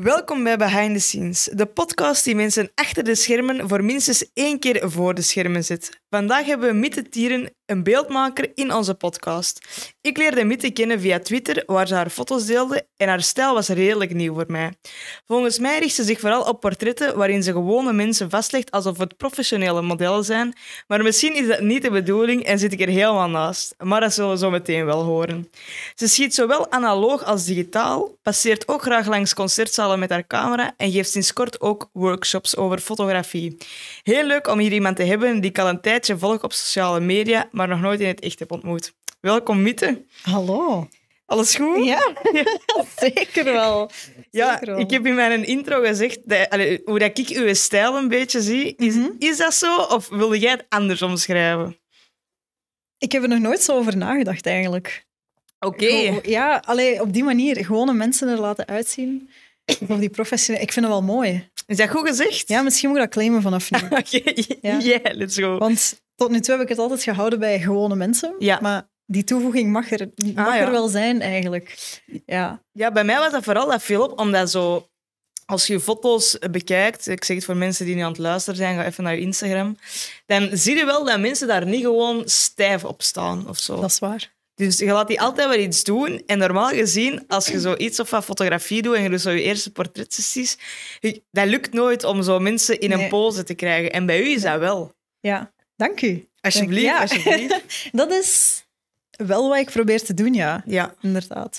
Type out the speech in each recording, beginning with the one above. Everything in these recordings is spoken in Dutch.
Welkom bij Behind the Scenes, de podcast die mensen achter de schermen voor minstens 1 keer voor de schermen zet. Vandaag hebben we Mitte Tieren, een beeldmaker, in onze podcast. Ik leerde Mitte kennen via Twitter, waar ze haar foto's deelde en haar stijl was redelijk nieuw voor mij. Volgens mij richt ze zich vooral op portretten waarin ze gewone mensen vastlegt alsof het professionele modellen zijn, maar misschien is dat niet de bedoeling en zit ik er helemaal naast. Maar dat zullen we zo meteen wel horen. Ze schiet zowel analoog als digitaal, passeert ook graag langs concertzalen met haar camera en geeft sinds kort ook workshops over fotografie. Heel leuk om hier iemand te hebben die ik al een tijdje volg op sociale media, maar nog nooit in het echt heb ontmoet. Welkom, Mitte. Hallo. Alles goed? Ja, zeker wel. Ja, Zeker wel. ik heb in mijn intro gezegd hoe dat ik uw stijl een beetje zie. Is dat zo of wilde jij het anders omschrijven? Ik heb er nog nooit zo over nagedacht, eigenlijk. Oké. Ja, op die manier. Gewone mensen er laten uitzien. Of die professioneel. Ik vind het wel mooi. Is dat goed gezegd? Ja, misschien moet ik dat claimen vanaf nu. Oké, Ja. yeah, let's go. Want tot nu toe heb ik het altijd gehouden bij gewone mensen. Ja. Maar die toevoeging mag er ja. wel zijn, eigenlijk. Ja. Ja, bij mij was dat vooral dat viel op, omdat zo, als je foto's bekijkt, ik zeg het voor mensen die nu aan het luisteren zijn, ga even naar je Instagram, dan zie je wel dat mensen daar niet gewoon stijf op staan of zo. Dat is waar. Dus je laat die altijd wel iets doen. En normaal gezien, als je zoiets of wat fotografie doet en je doet zo je eerste portretsessies, dat lukt nooit om zo mensen in een pose te krijgen. En bij u is dat wel. Ja, dank u. Alsjeblieft, Ja. alsjeblieft. Dat is wel wat ik probeer te doen, ja. Ja. Inderdaad.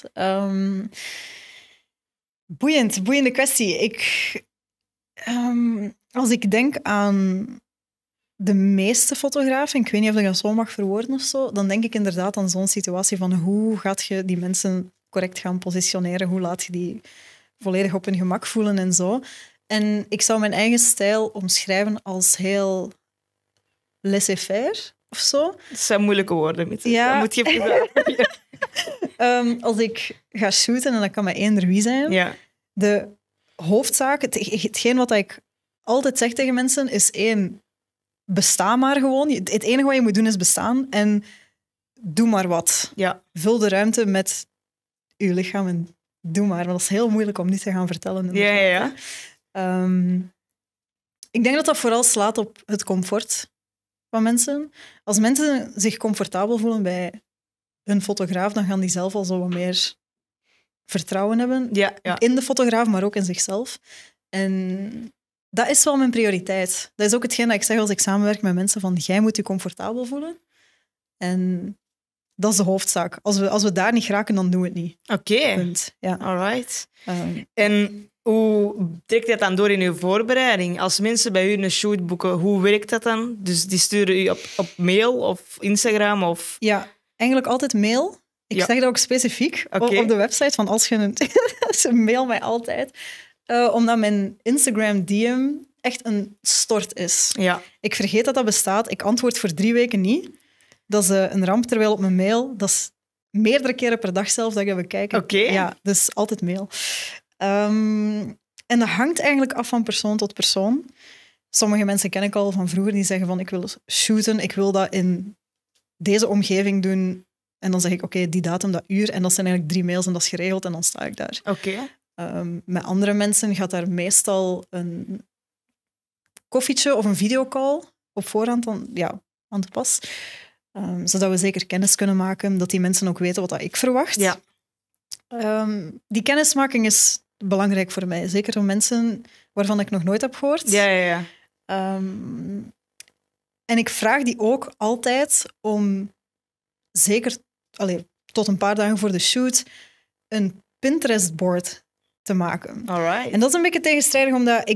Boeiende kwestie. Als ik denk aan de meeste fotografen, ik weet niet of ik dat zo mag verwoorden of zo, dan denk ik inderdaad aan zo'n situatie van hoe gaat je die mensen correct gaan positioneren, hoe laat je die volledig op hun gemak voelen en zo. En ik zou mijn eigen stijl omschrijven als heel laissez-faire of zo. Dat zijn moeilijke woorden, Mitte. Ja. Dat moet je even... Als ik ga shooten, en dat kan met eender wie zijn, Ja. de hoofdzaak, hetgeen wat ik altijd zeg tegen mensen, is 1, besta maar gewoon. Het enige wat je moet doen is bestaan en doe maar wat. Ja. Vul de ruimte met je lichaam en doe maar. Want dat is heel moeilijk om niet te gaan vertellen. Ja. Ik denk dat dat vooral slaat op het comfort van mensen. Als mensen zich comfortabel voelen bij hun fotograaf, dan gaan die zelf al zo wat meer vertrouwen hebben. Ja. In de fotograaf, maar ook in zichzelf. En dat is wel mijn prioriteit. Dat is ook hetgeen dat ik zeg als ik samenwerk met mensen, van jij moet je comfortabel voelen. En dat is de hoofdzaak. Als we daar niet geraken, dan doen we het niet. Oké. Punt. Ja. Alright. En hoe trekt dat dan door in uw voorbereiding? Als mensen bij u een shoot boeken, hoe werkt dat dan? Dus die sturen u op mail of Instagram? Of... Ja, eigenlijk altijd mail. Ik zeg dat ook specifiek op de website, van als je ze mail mij altijd. Omdat mijn Instagram DM echt een stort is. Ja. Ik vergeet dat dat bestaat. Ik antwoord voor 3 weken niet. Dat is een ramp, terwijl op mijn mail, dat is meerdere keren per dag zelf dat ik ga bekijken. Oké. Ja, dus altijd mail. En dat hangt eigenlijk af van persoon tot persoon. Sommige mensen ken ik al van vroeger, die zeggen van ik wil shooten, ik wil dat in deze omgeving doen. En dan zeg ik oké, die datum, dat uur. En dat zijn eigenlijk 3 mails en dat is geregeld en dan sta ik daar. Oké. Met andere mensen gaat daar meestal een koffietje of een videocall op voorhand dan, aan te pas. Zodat we zeker kennis kunnen maken, dat die mensen ook weten wat ik verwacht. Ja. Die kennismaking is belangrijk voor mij. Zeker voor mensen waarvan ik nog nooit heb gehoord. Ja. En ik vraag die ook altijd om zeker tot een paar dagen voor de shoot een Pinterest-board te maken. Alright. En dat is een beetje tegenstrijdig, omdat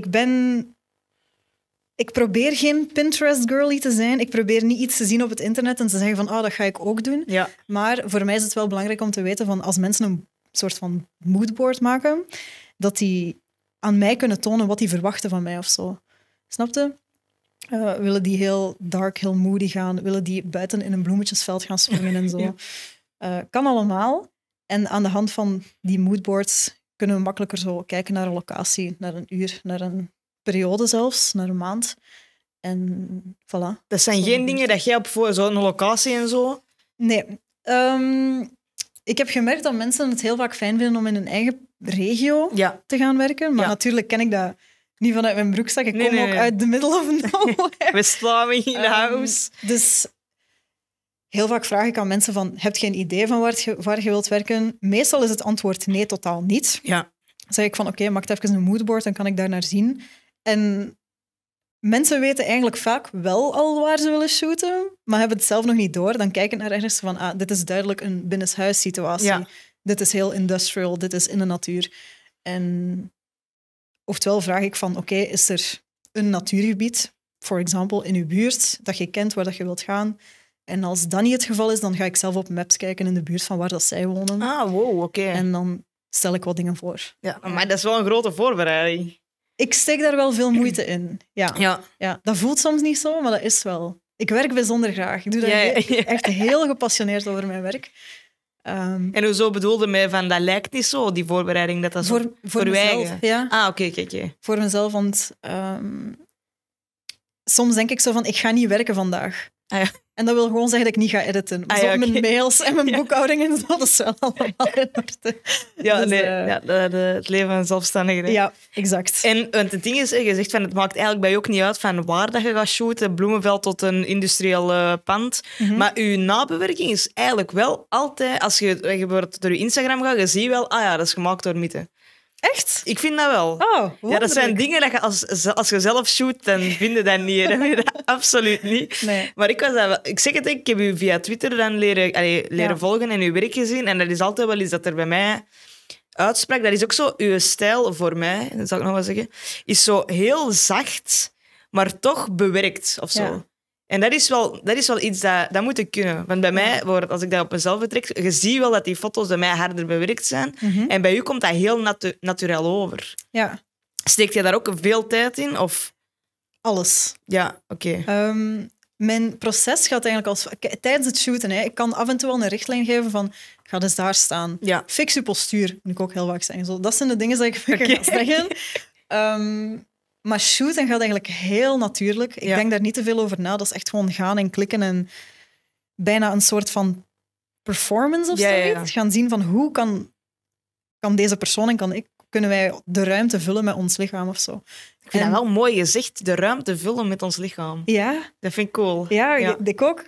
ik probeer geen Pinterest-girlie te zijn. Ik probeer niet iets te zien op het internet en te zeggen van dat ga ik ook doen. Ja. Maar voor mij is het wel belangrijk om te weten van als mensen een soort van moodboard maken, dat die aan mij kunnen tonen wat die verwachten van mij of zo. Snap je? Willen die heel dark, heel moody gaan? Willen die buiten in een bloemetjesveld gaan springen en zo? Kan allemaal. En aan de hand van die moodboards kunnen we makkelijker zo kijken naar een locatie, naar een uur, naar een periode zelfs, naar een maand. En voilà. Dat zijn geen dingen dat jij op zo'n locatie en zo... Nee. Ik heb gemerkt dat mensen het heel vaak fijn vinden om in hun eigen regio te gaan werken. Maar natuurlijk ken ik dat niet vanuit mijn broekzak. Ik kom ook uit de middle of nowhere. West-Vlaming in de house. Dus heel vaak vraag ik aan mensen van, heb je een idee van waar je wilt werken? Meestal is het antwoord nee, totaal niet. Ja. Dan zeg ik van, oké, maak even een moodboard, dan kan ik daar naar zien. En mensen weten eigenlijk vaak wel al waar ze willen shooten, maar hebben het zelf nog niet door. Dan kijken naar ergens van, dit is duidelijk een binnenshuissituatie. Ja. Dit is heel industrial, dit is in de natuur. En oftewel vraag ik van, oké, is er een natuurgebied, voor example in uw buurt, dat je kent waar dat je wilt gaan? En als dat niet het geval is, dan ga ik zelf op maps kijken in de buurt van waar dat zij wonen. Ah, wow, oké. En dan stel ik wat dingen voor. Ja, maar dat is wel een grote voorbereiding. Ik steek daar wel veel moeite in. Ja. Dat voelt soms niet zo, maar dat is wel. Ik werk bijzonder graag. Ik doe daar echt heel gepassioneerd over mijn werk. En hoezo bedoelde mij van, dat lijkt niet zo, die voorbereiding, dat voor mezelf, ja. Ah, oké. Voor mezelf, want soms denk ik zo van, ik ga niet werken vandaag. Ah, ja. En dat wil gewoon zeggen dat ik niet ga editen. Maar mijn mails en mijn boekhouding en zo, dat is wel allemaal in orde. Ja, dus, het leven van zelfstandigen. Hè? Ja, exact. En het ding is, je zegt van, het maakt eigenlijk bij je ook niet uit van waar dat je gaat shooten, Bloemenveld tot een industrieel pand. Mm-hmm. Maar je nabewerking is eigenlijk wel altijd, als je bijvoorbeeld door je Instagram gaat, je ziet wel, dat is gemaakt door Mitte. Echt? Ik vind dat wel. Oh, ja, dat zijn dingen dat je als je zelf shoot, dan vind je dat niet. Dan vind je dat absoluut niet. Nee. Maar ik zeg het, ik heb u via Twitter dan leren volgen en uw werk gezien. En dat is altijd wel iets dat er bij mij uitsprak. Dat is ook zo, uw stijl voor mij, dat zal ik nog wel zeggen, is zo heel zacht, maar toch bewerkt of zo. Ja. En dat is wel iets dat moet ik kunnen. Want bij mij, als ik dat op mezelf betrek, je ziet wel dat die foto's bij mij harder bewerkt zijn. Mm-hmm. En bij u komt dat heel natuurlijk over. Ja. Steekt je daar ook veel tijd in? Of? Alles. Ja, oké. Mijn proces gaat eigenlijk tijdens het shooten. Ik kan af en toe wel een richtlijn geven van, ga dus daar staan. Ja. Fix je postuur, moet ik ook heel vaak zeggen. Zo, dat zijn de dingen die ik ga zeggen. Maar shooten gaat eigenlijk heel natuurlijk. Ik denk daar niet te veel over na. Dat is echt gewoon gaan en klikken en bijna een soort van performance of zoiets. Ja. Gaan zien van hoe kan deze persoon en kunnen wij de ruimte vullen met ons lichaam of zo. Ik vind dat wel mooi gezegd, de ruimte vullen met ons lichaam. Ja. Dat vind ik cool. Ja. Ik ook.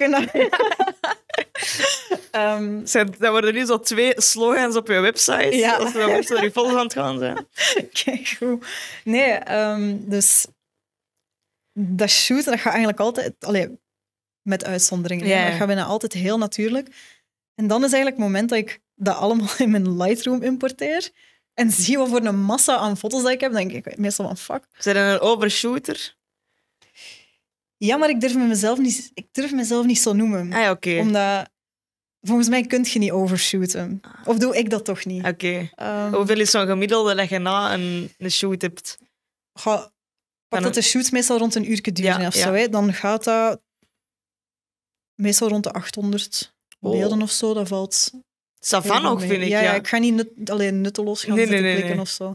Dat worden nu zo 2 slogans op je website. Ja. Als we mensen er vol aan het gaan zijn. Kijk, goed. Nee, dus dat shooten, dat gaat eigenlijk altijd... met uitzonderingen. Ja. Dat gaat bijna altijd heel natuurlijk. En dan is eigenlijk het moment dat ik dat allemaal in mijn Lightroom importeer en zie wat voor een massa aan foto's dat ik heb, dan denk ik meestal van fuck. Zijn er een overshooter? Ja, maar ik durf mezelf niet zo noemen. Ah, oké. Omdat... Volgens mij kun je niet overshooten. Of doe ik dat toch niet? Oké. Hoeveel is zo'n gemiddelde dat je na een shoot hebt? Pak dat de shoots meestal rond een uur duren of zo. Hè? Dan gaat dat meestal rond de 800 beelden of zo. Dat valt... Savan ook, vind ik. Ja, ik ga niet alleen nutteloos gaan zitten klikken of zo.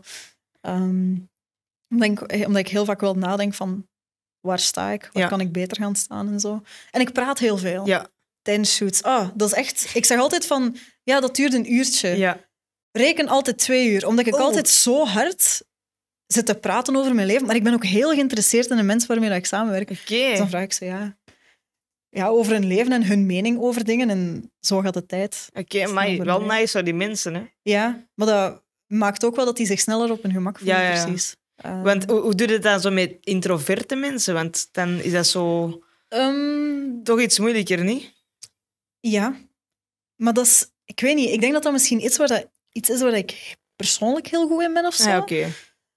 Omdat ik heel vaak wel nadenk van waar sta ik? Waar kan ik beter gaan staan en zo. En ik praat heel veel. Ja. Tijdens shoots. Dat is echt... Ik zeg altijd van, dat duurt een uurtje. Ja. Reken altijd 2 uur. Omdat ik altijd zo hard zit te praten over mijn leven. Maar ik ben ook heel geïnteresseerd in de mensen waarmee ik samenwerk. Okay. Dus dan vraag ik ze, over hun leven en hun mening over dingen. En zo gaat de tijd. Oké, maar wel nice voor die mensen, hè? Ja, maar dat maakt ook wel dat die zich sneller op hun gemak voelen, precies. Want hoe doe je het dan zo met introverte mensen? Want dan is dat zo... toch iets moeilijker, niet? Ja, maar dat is... Ik weet niet, ik denk dat dat misschien iets is waar ik persoonlijk heel goed in ben of zo. Ja, oké.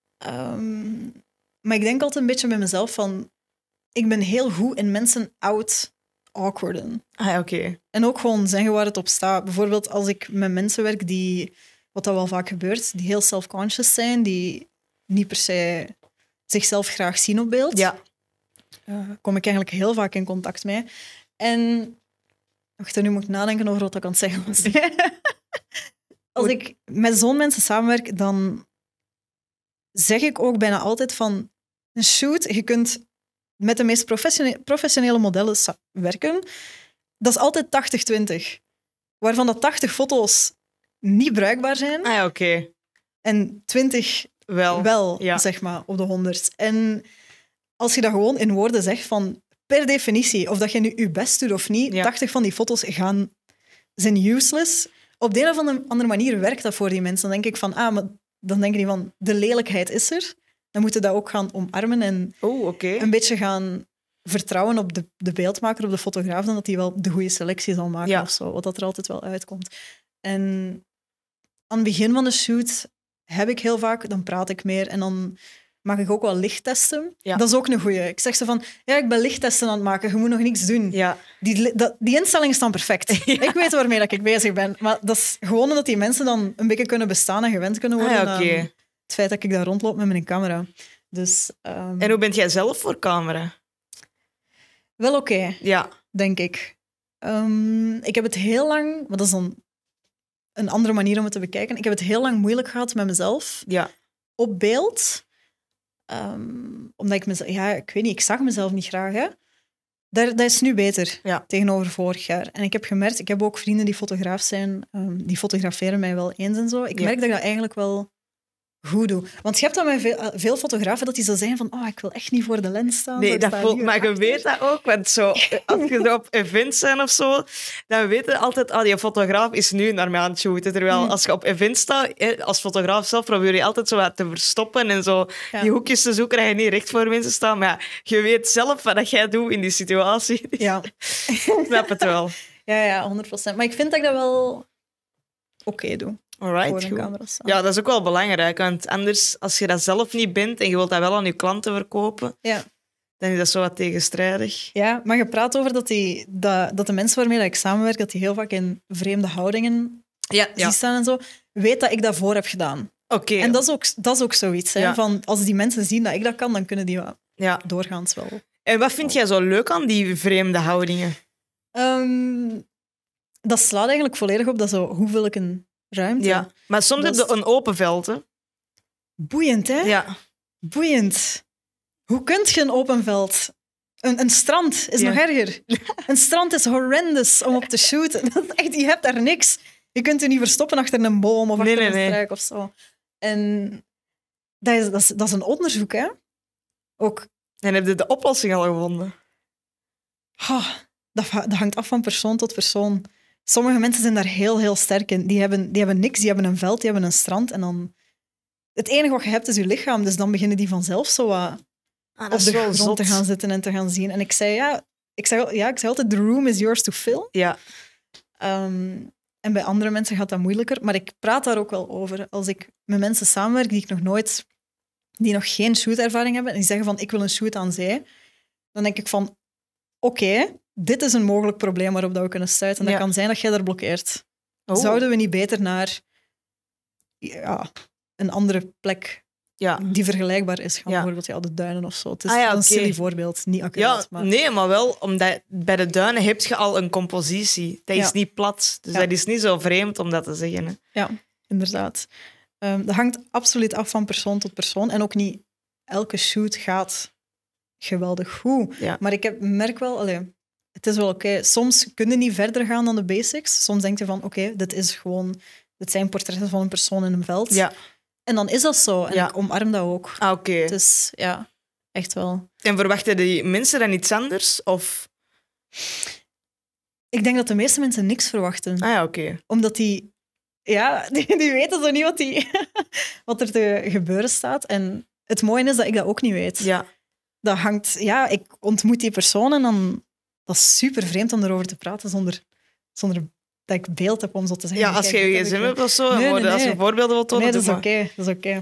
Maar ik denk altijd een beetje bij mezelf van... Ik ben heel goed in mensen awkwarden. Ah, oké. En ook gewoon zeggen waar het op staat. Bijvoorbeeld als ik met mensen werk die... Wat dat wel vaak gebeurt, die heel self-conscious zijn, die niet per se zichzelf graag zien op beeld. Ja. Kom ik eigenlijk heel vaak in contact mee. En... Wacht, nu moet ik nadenken over wat ik aan het zeggen was. Als ik met zo'n mensen samenwerk, dan zeg ik ook bijna altijd van een shoot, je kunt met de meest professionele modellen werken. Dat is altijd 80-20. Waarvan dat 80 foto's niet bruikbaar zijn. Ah, oké. en 20 wel ja. zeg maar, op de 100. En als je dat gewoon in woorden zegt van per definitie, of dat je nu je best doet of niet, 80 van die foto's zijn useless. Op de een of andere manier werkt dat voor die mensen. Dan denk ik van, maar dan denken die van, de lelijkheid is er. Dan moeten we dat ook gaan omarmen en een beetje gaan vertrouwen op de beeldmaker, op de fotograaf, dan dat hij wel de goede selectie zal maken of zo, wat dat er altijd wel uitkomt. En aan het begin van de shoot heb ik heel vaak, dan praat ik meer en dan mag ik ook wel lichttesten. Ja. Dat is ook een goeie. Ik zeg ze van, ik ben lichttesten aan het maken, je moet nog niks doen. Ja. Die instellingen staan perfect. Ja. Ik weet waarmee dat ik bezig ben. Maar dat is gewoon omdat die mensen dan een beetje kunnen bestaan en gewend kunnen worden aan het feit dat ik daar rondloop met mijn camera. Dus, en hoe bent jij zelf voor camera? Wel oké, denk ik. Ik heb het heel lang... Maar dat is dan een andere manier om het te bekijken. Ik heb het heel lang moeilijk gehad met mezelf. Ja. Op beeld. Omdat ik mezelf... Ja, ik weet niet, ik zag mezelf niet graag. Hè. Dat is nu beter tegenover vorig jaar. En ik heb gemerkt... Ik heb ook vrienden die fotograaf zijn. Die fotograferen mij wel eens en zo. Ik merk dat ik dat eigenlijk wel goed doe. Want je hebt dat met veel fotografen dat die zo zeggen van ik wil echt niet voor de lens staan. Nee, dat voelt, maar je weet dat ook. Want zo, als je zo op events zijn of zo, dan weten we altijd die fotograaf is nu naar mij aan het shooten. Terwijl als je op events staat, als fotograaf zelf, probeer je altijd zo wat te verstoppen en zo die hoekjes te zoeken dat je niet recht voor mensen staat. Maar je weet zelf wat jij doet in die situatie. Ja. Ik snap het wel. Ja, 100%. Maar ik vind dat ik dat wel oké doe. Alright, goed. Ja, dat is ook wel belangrijk. Want anders, als je dat zelf niet bent en je wilt dat wel aan je klanten verkopen, dan is dat zo wat tegenstrijdig. Ja, maar je praat over dat de mensen waarmee ik samenwerk, dat die heel vaak in vreemde houdingen staan en zo. Weet dat ik dat voor heb gedaan. Okay. En dat is ook zoiets. Hè, van, als die mensen zien dat ik dat kan, dan kunnen die doorgaans wel. En wat vind jij zo leuk aan die vreemde houdingen? Dat slaat eigenlijk volledig op dat zo, hoe vul ik een ruimte. Ja, maar soms heb je een open veld. Hè? Boeiend, hè? Ja. Boeiend. Hoe kun je een open veld... Een strand is nog erger. Een strand is horrendous om op te shooten. Dat is echt, je hebt daar niks. Je kunt je niet verstoppen achter een boom of achter een struik of zo. En dat is een onderzoek, hè? Ook. En heb je de oplossing al gevonden? Dat hangt af van persoon tot persoon. Sommige mensen zijn daar heel, heel sterk in. Die hebben niks, die hebben een veld, die hebben een strand. En dan... Het enige wat je hebt is je lichaam. Dus dan beginnen die vanzelf zo wat op de grond te gaan zitten en te gaan zien. En ik zei altijd, the room is yours to fill. Ja. En bij andere mensen gaat dat moeilijker. Maar ik praat daar ook wel over. Als ik met mensen samenwerk die nog geen shootervaring hebben, en die zeggen van, ik wil een shoot aan zee, dan denk ik van, oké, dit is een mogelijk probleem waarop dat we kunnen stuiten. En dat kan zijn dat jij daar blokkeert. Zouden we niet beter naar een andere plek die vergelijkbaar is gaan? Bijvoorbeeld de duinen of zo. Het is een silly voorbeeld, niet accuraat. Maar... Nee, maar wel, omdat bij de duinen heb je al een compositie. Dat is niet plat. Dus dat is niet zo vreemd om dat te zeggen. Hè. Ja, inderdaad. Dat hangt absoluut af van persoon tot persoon. En ook niet elke shoot gaat geweldig goed. Ja. Maar ik merk wel... Het is wel oké. Soms kun je niet verder gaan dan de basics. Soms denk je van, dit zijn portretten van een persoon in een veld. Ja. En dan is dat zo. En ik omarm dat ook. Oké. Dus ja, echt wel. En verwachten die mensen dan iets anders? Of? Ik denk dat de meeste mensen niks verwachten. Oké. Omdat die weten zo niet wat er te gebeuren staat. En het mooie is dat ik dat ook niet weet. Ja. Dat hangt... Ja, ik ontmoet die persoon en dan... Dat is super vreemd om erover te praten zonder dat ik beeld heb om zo te zeggen. Ja, als je je gsm hebt of zo, als je voorbeelden wilt tonen. Nee, dat is oké.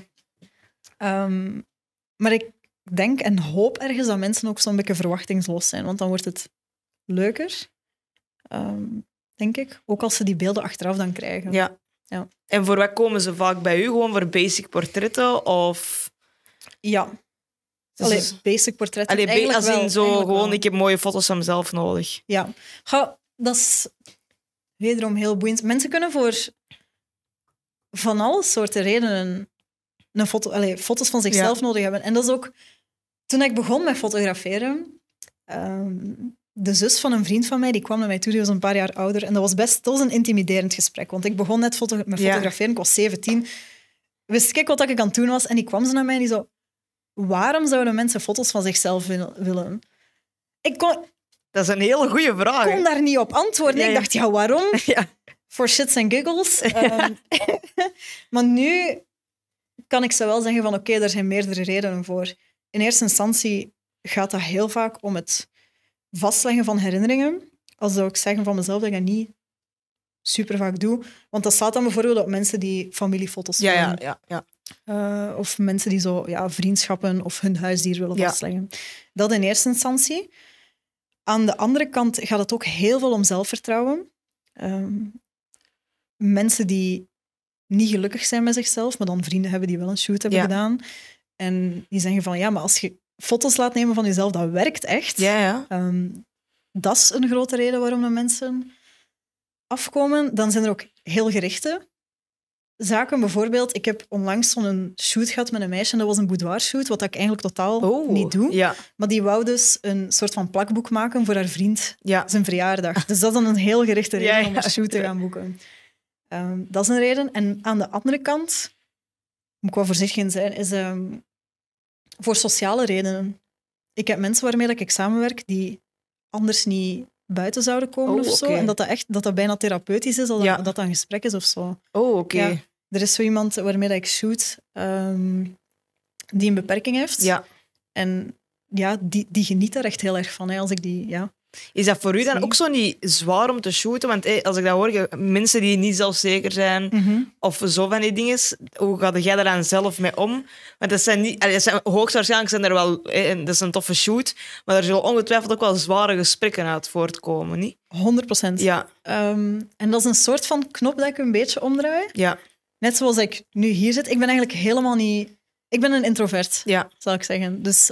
Maar ik denk en hoop ergens dat mensen ook zo'n beetje verwachtingsloos zijn, want dan wordt het leuker, denk ik. Ook als ze die beelden achteraf dan krijgen. Ja. En voor wat komen ze vaak bij u? Gewoon voor basic portretten? Of... Ja. Basic portretten. Als in zo gewoon, ik heb mooie foto's van mezelf nodig. Ja. Dat is wederom heel boeiend. Mensen kunnen voor van alle soorten redenen foto's van zichzelf nodig hebben. En dat is ook... Toen ik begon met fotograferen, de zus van een vriend van mij, die kwam naar mij toe, die was een paar jaar ouder. En dat was een intimiderend gesprek. Want ik begon net met fotograferen, ik was 17. wist ik wat ik aan het doen was. En die kwam zo naar mij en die zo... Waarom zouden mensen foto's van zichzelf willen? Ik Dat is een hele goede vraag. kon daar niet op antwoorden. Ja, Ik ja. dacht, ja, waarom? Ja. For shits and giggles. Maar nu kan ik zo wel zeggen van oké, er zijn meerdere redenen voor. In eerste instantie gaat dat heel vaak om het vastleggen van herinneringen. Als zou ik zeggen van mezelf dat ik dat niet super vaak doe. Want dat staat dan bijvoorbeeld op mensen die familiefoto's willen. Ja. Of mensen die zo vriendschappen of hun huisdier willen Ja. vastleggen. Dat in eerste instantie. Aan de andere kant gaat het ook heel veel om zelfvertrouwen. Mensen die niet gelukkig zijn met zichzelf, maar dan vrienden hebben die wel een shoot hebben Ja. gedaan. En die zeggen van, ja, maar als je foto's laat nemen van jezelf, dat werkt echt. Ja. Dat is een grote reden waarom de mensen afkomen. Dan zijn er ook heel gerichte zaken. Bijvoorbeeld, ik heb onlangs zo'n shoot gehad met een meisje en dat was een boudoir-shoot, wat ik eigenlijk totaal niet doe. Ja. Maar die wou dus een soort van plakboek maken voor haar vriend Ja. zijn verjaardag. Dus dat is dan een heel gerichte reden Ja. om een shoot te gaan boeken. Dat is een reden. En aan de andere kant, moet ik wel voorzichtig in zijn, is voor sociale redenen. Ik heb mensen waarmee ik samenwerk die anders niet buiten zouden komen of zo. Oké. En dat bijna therapeutisch is, als Ja. dat een gesprek is of zo. Oké. Ja. Er is zo iemand waarmee ik shoot die een beperking heeft. Ja. En ja, die geniet daar echt heel erg van. Hè, als ik die... Ja. Is dat voor u dan Zie. ook zo niet zwaar om te shooten? Want als ik dat hoor, mensen die niet zelfzeker zijn of zo van die dingen, hoe ga jij daar dan zelf mee om? Want dat zijn niet, hoogstwaarschijnlijk zijn er wel, dat is een toffe shoot, maar er zullen ongetwijfeld ook wel zware gesprekken uit voortkomen, niet? 100%. Ja. En dat is een soort van knop dat ik een beetje omdraai. Ja. Net zoals ik nu hier zit. Ik ben eigenlijk helemaal niet... Ik ben een introvert, Ja. zal ik zeggen. Dus...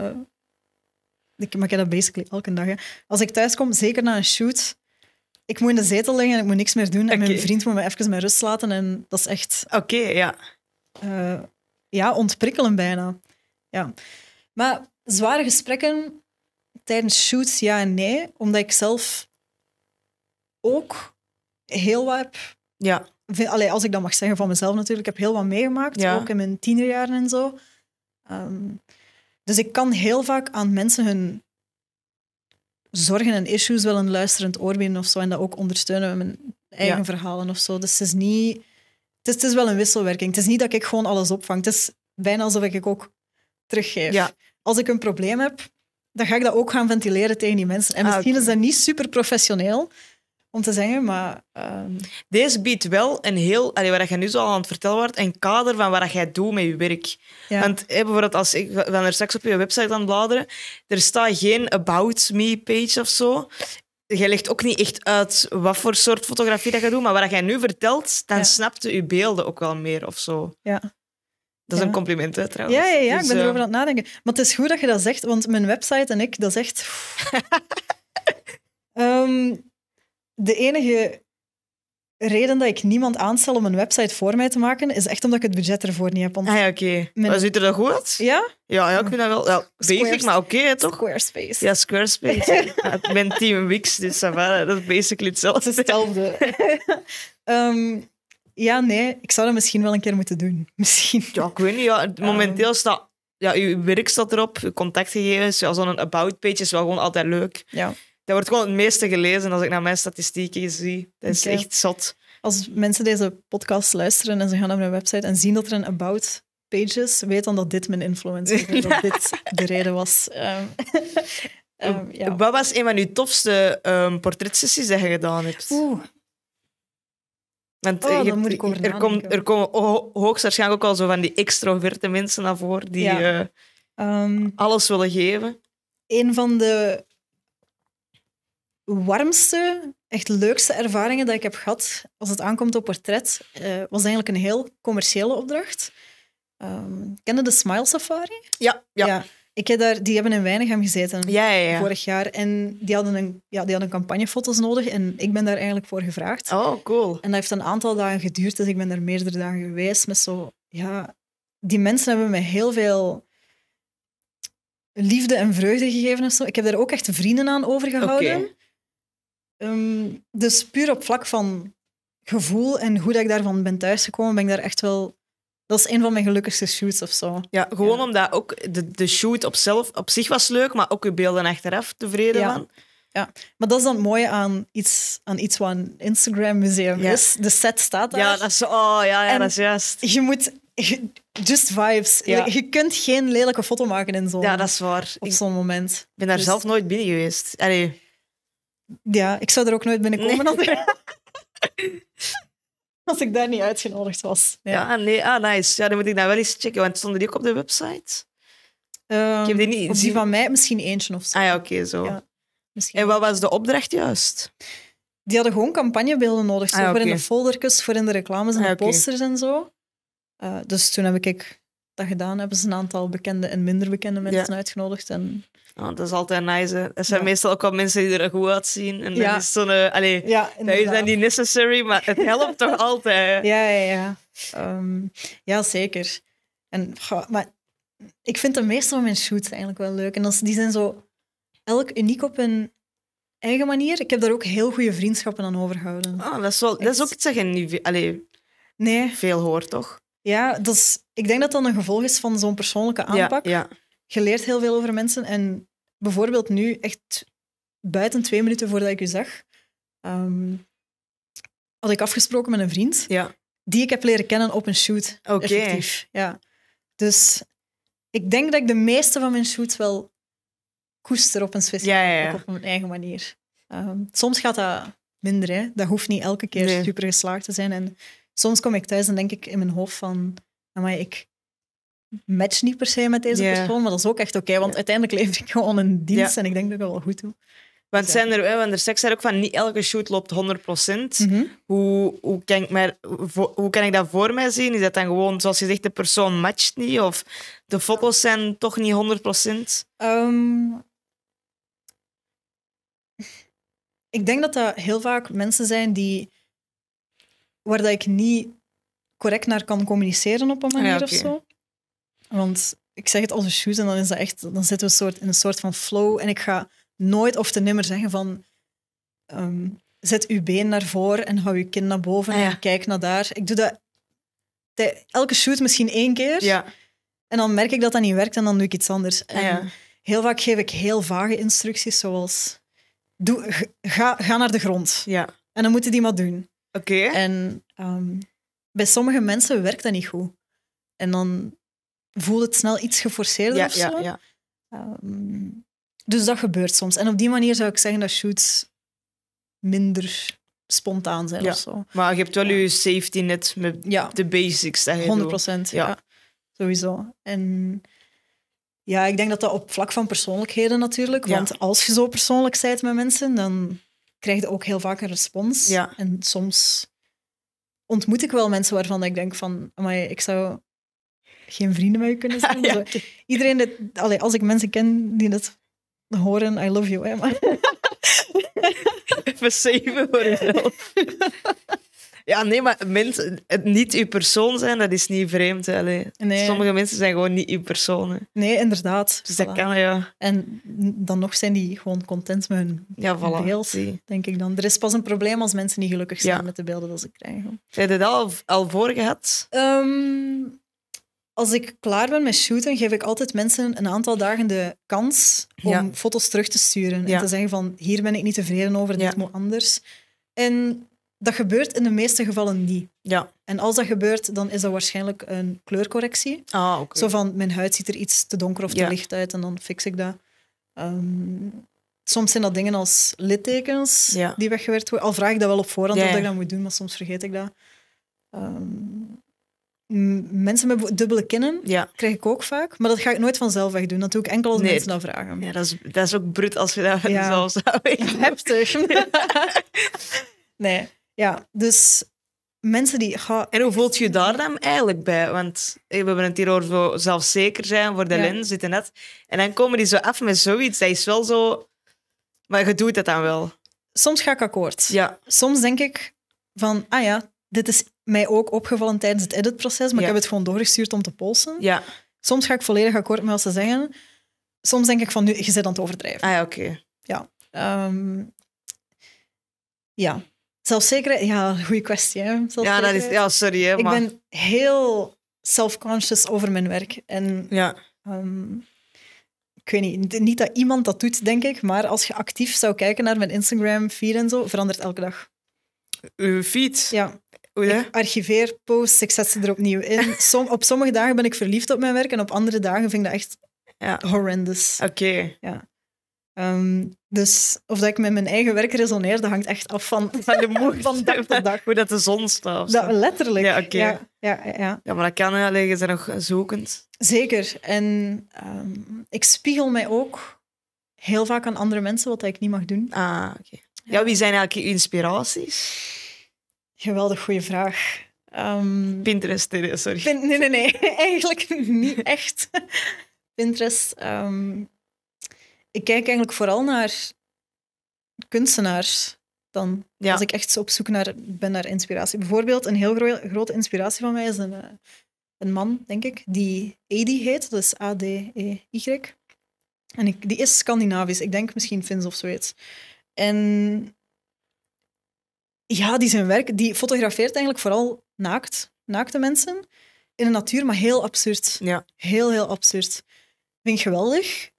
ik maak dat basically elke dag. Hè. Als ik thuis kom, zeker na een shoot, ik moet in de zetel liggen en ik moet niks meer doen. En Oké. mijn vriend moet me even met rust laten. En dat is echt Oké, ja. ontprikkelen bijna. Ja. Maar zware gesprekken tijdens shoots, ja en nee. Omdat ik zelf ook heel wat heb... Ja. Als ik dat mag zeggen van mezelf natuurlijk. Ik heb heel wat meegemaakt, Ja. ook in mijn tienerjaren en zo. Dus ik kan heel vaak aan mensen hun zorgen en issues wel een luisterend oor bieden of zo, en dat ook ondersteunen met mijn eigen Ja. verhalen of zo. Dus het is niet... Het is wel een wisselwerking. Het is niet dat ik gewoon alles opvang. Het is bijna alsof ik ook teruggeef. Ja. Als ik een probleem heb, dan ga ik dat ook gaan ventileren tegen die mensen. En misschien oké. is dat niet super professioneel om te zeggen, maar... Deze biedt wel een heel, waar je nu zo al aan het vertellen wordt, een kader van wat jij doet met je werk. ja. Want bijvoorbeeld, als ik ben er straks op je website aan het bladeren, er staat geen About Me page of zo. Jij legt ook niet echt uit wat voor soort fotografie dat je doet, maar wat jij nu vertelt, dan Ja. snapt je beelden ook wel meer of zo. Ja. Dat is Ja. een compliment, hè, trouwens. Ja, Dus, ik ben erover aan het nadenken. Maar het is goed dat je dat zegt, want mijn website en ik, dat is echt... De enige reden dat ik niemand aanstel om een website voor mij te maken, is echt omdat ik het budget ervoor niet heb. Want... Ah ja, oké. Mijn- Maar ziet er dat goed uit? Ja? Ja, ik vind dat wel. Ja, basic, maar oké, hè, toch? Squarespace. Ja, Squarespace. Ja, ik ben team Wix, dus ça va, dat is basically hetzelfde. Het is hetzelfde. Ja, nee, ik zou dat misschien wel een keer moeten doen. Misschien. Ja, ik weet niet. Ja, momenteel staat... Ja, je werk staat erop, je contactgegevens. Ja, zo'n about-page is wel gewoon altijd leuk. Ja. Dat wordt gewoon het meeste gelezen als ik naar mijn statistieken zie. Dat is Oké. echt zot. Als mensen deze podcast luisteren en ze gaan naar mijn website en zien dat er een about page is, weet dan dat dit mijn influencer is, dat dit de reden was. Ja. Wat was een van je tofste portretsessies dat je gedaan hebt? Oeh, Want daar je- moet ik over er, nadenken. er komen hoogstwaarschijnlijk ook al zo van die extroverte mensen naar voren die Ja. alles willen geven. Een van de warmste, echt leukste ervaringen dat ik heb gehad als het aankomt op portret, was eigenlijk een heel commerciële opdracht. Ken je de Smile Safari? Ja. Die hebben in Weinigem gezeten Ja. vorig jaar. En die hadden campagnefoto's nodig en ik ben daar eigenlijk voor gevraagd. Oh, cool. En dat heeft een aantal dagen geduurd, dus ik ben daar meerdere dagen geweest. Met zo, ja, die mensen hebben me heel veel liefde en vreugde gegeven. Of zo. Ik heb daar ook echt vrienden aan overgehouden. Oké. Dus puur op vlak van gevoel en hoe dat ik daarvan ben thuisgekomen, ben ik daar echt wel Dat is een van mijn gelukkigste shoots of zo. Ja, gewoon omdat ook de shoot op zich was leuk, maar ook je beelden achteraf tevreden van. Ja, maar dat is dan het mooie aan iets wat een Instagram-museum is. De set staat daar. Ja, dat is zo... Oh, ja, dat is juist. Je moet... Just vibes. Ja. Je kunt geen lelijke foto maken in zo'n... Ja, dat is waar. Op zo'n moment. Ik ben daar zelf nooit binnen geweest. Allee. Ja, ik zou er ook nooit binnenkomen als ik daar niet uitgenodigd was. Ja, nee. Ah, nice. Ja, dan moet ik dat wel eens checken, want stonden die ook op de website? Ik heb die niet Op zien. die van mij misschien eentje of zo. Ah ja, oké, zo. Ja, misschien. En wat was de opdracht juist? Die hadden gewoon campagnebeelden nodig. Zo voor in de foldertjes, voor in de reclames en de posters en zo. Dus toen heb ik dat gedaan. Hebben ze een aantal bekende en minder bekende mensen uitgenodigd. En... Oh, dat is altijd nice. Hè. Dat zijn meestal ook wel mensen die er goed uitzien. En dat is zo'n... dat is dan niet necessary, maar het helpt toch altijd. Ja. Ja, zeker. En, maar ik vind de meeste van mijn shoots eigenlijk wel leuk. En die zijn zo elk uniek op hun eigen manier. Ik heb daar ook heel goede vriendschappen aan overgehouden. Oh, dat is ook iets dat je niet veel hoort, toch? Ja, ik denk dat dat een gevolg is van zo'n persoonlijke aanpak. Ja. Je leert heel veel over mensen. En bijvoorbeeld nu, echt buiten 2 minuten voordat ik u zag, had ik afgesproken met een vriend die ik heb leren kennen op een shoot. Effectief. Ja. Dus ik denk dat ik de meeste van mijn shoots wel koester op een speciale op mijn eigen manier. Soms gaat dat minder. Hè. Dat hoeft niet elke keer super geslaagd te zijn. En soms kom ik thuis en denk ik in mijn hoofd van... ik match niet per se met deze persoon, maar dat is ook echt oké, want uiteindelijk lever ik gewoon een dienst en ik denk dat ik dat wel goed doe. Want straks zei ook van niet elke shoot loopt 100%. Mm-hmm. Hoe kan ik dat voor mij zien? Is dat dan gewoon, zoals je zegt, de persoon matcht niet? Of de foto's zijn toch niet 100%? Ik denk dat heel vaak mensen zijn waar dat ik niet correct naar kan communiceren op een manier of zo. Want ik zeg het als een shoot en dan is dat echt, dan zitten we in een soort van flow en ik ga nooit of te nimmer zeggen van zet uw been naar voren en hou uw kin naar boven en kijk naar daar. Ik doe dat elke shoot misschien 1 keer en dan merk ik dat dat niet werkt en dan doe ik iets anders. En heel vaak geef ik heel vage instructies zoals ga naar de grond. Ja. En dan moeten die maar doen. Oké. En bij sommige mensen werkt dat niet goed. En dan voelt het snel iets geforceerder of zo. Ja. Dus dat gebeurt soms. En op die manier zou ik zeggen dat shoots minder spontaan zijn of zo. Maar je hebt wel je safety net met de basics. 100%, ja. Sowieso. En ja, ik denk dat dat op vlak van persoonlijkheden natuurlijk. Want als je zo persoonlijk bent met mensen, dan krijg je ook heel vaak een respons. Ja. En soms ontmoet ik wel mensen waarvan ik denk van... Amai, ik zou geen vrienden met je kunnen zijn. Ja. Iedereen als ik mensen ken die dat horen, I love you. Hè, maar... Even saven voor jezelf. Ja, nee, maar het niet uw persoon zijn, dat is niet vreemd. Nee. Sommige mensen zijn gewoon niet uw persoon. Hè. Nee, inderdaad. Dus dat kan, ja. En dan nog zijn die gewoon content met hun beeld, denk ik dan. Er is pas een probleem als mensen niet gelukkig zijn met de beelden dat ze krijgen. Heb je dat al voor gehad? Als ik klaar ben met shooten, geef ik altijd mensen een aantal dagen de kans om foto's terug te sturen. En te zeggen van, hier ben ik niet tevreden over, dit moet anders. En dat gebeurt in de meeste gevallen niet. Ja. En als dat gebeurt, dan is dat waarschijnlijk een kleurcorrectie. Ah, okay. Zo van, mijn huid ziet er iets te donker of te licht uit en dan fix ik dat. Soms zijn dat dingen als littekens die weggewerkt worden. Al vraag ik dat wel op voorhand dat ik dat moet doen, maar soms vergeet ik dat. Mensen met dubbele kinnen krijg ik ook vaak, maar dat ga ik nooit vanzelf wegdoen. Dat doe ik enkel als mensen dat vragen. Ja, dat is ook brut als je dat zelf zou weten. Heftig. Nee, ja, dus mensen die... En hoe voelt je daar dan eigenlijk bij? Want we hebben het hier over zo zelfzeker zijn voor de lens, dit en dat. En dan komen die zo af met zoiets. Dat is wel zo... Maar je doet dat dan wel. Soms ga ik akkoord. Ja. Soms denk ik van, dit is mij ook opgevallen tijdens het editproces, maar ik heb het gewoon doorgestuurd om te polsen. Ja. Soms ga ik volledig akkoord met wat ze zeggen. Soms denk ik van, nu, je zit aan het overdrijven. Ah ja, oké. Ja. Zelfzekerheid, goede kwestie. Hè? Ja, dat is... Ja, sorry. Hè, ik ben heel self-conscious over mijn werk. En Ja. ik weet niet dat iemand dat doet, denk ik, maar als je actief zou kijken naar mijn Instagram-feed en zo, verandert elke dag. Uw feed? Ja. Hoe dat? Ik archiveer posts, ik zet ze er opnieuw in. Op sommige dagen ben ik verliefd op mijn werk en op andere dagen vind ik dat echt horrendous. Oké. Ja. Dus of dat ik met mijn eigen werk resoneer, dat hangt echt af van de moed. van dag tot dag. Hoe dat de zon staat. Of zo. Dat, letterlijk. Ja, oké. Ja. Ja, maar dat kan wel. Je bent nog zoekend. Zeker. En ik spiegel mij ook heel vaak aan andere mensen, wat ik niet mag doen. Ah, oké. Ja, wie zijn eigenlijk je inspiraties? Geweldig goede vraag. Pinterest, sorry. Nee. Eigenlijk niet echt. Pinterest. Ik kijk eigenlijk vooral naar kunstenaars dan. Ja. Als ik echt op zoek ben naar inspiratie. Bijvoorbeeld, een heel grote inspiratie van mij is een man, denk ik, die Adi heet. Dat is A-D-E-Y. En die is Scandinavisch. Ik denk misschien Fins of zoiets. En ja, die fotografeert eigenlijk vooral naakte mensen in de natuur, maar heel absurd. Ja. Heel, heel absurd. Vind ik geweldig.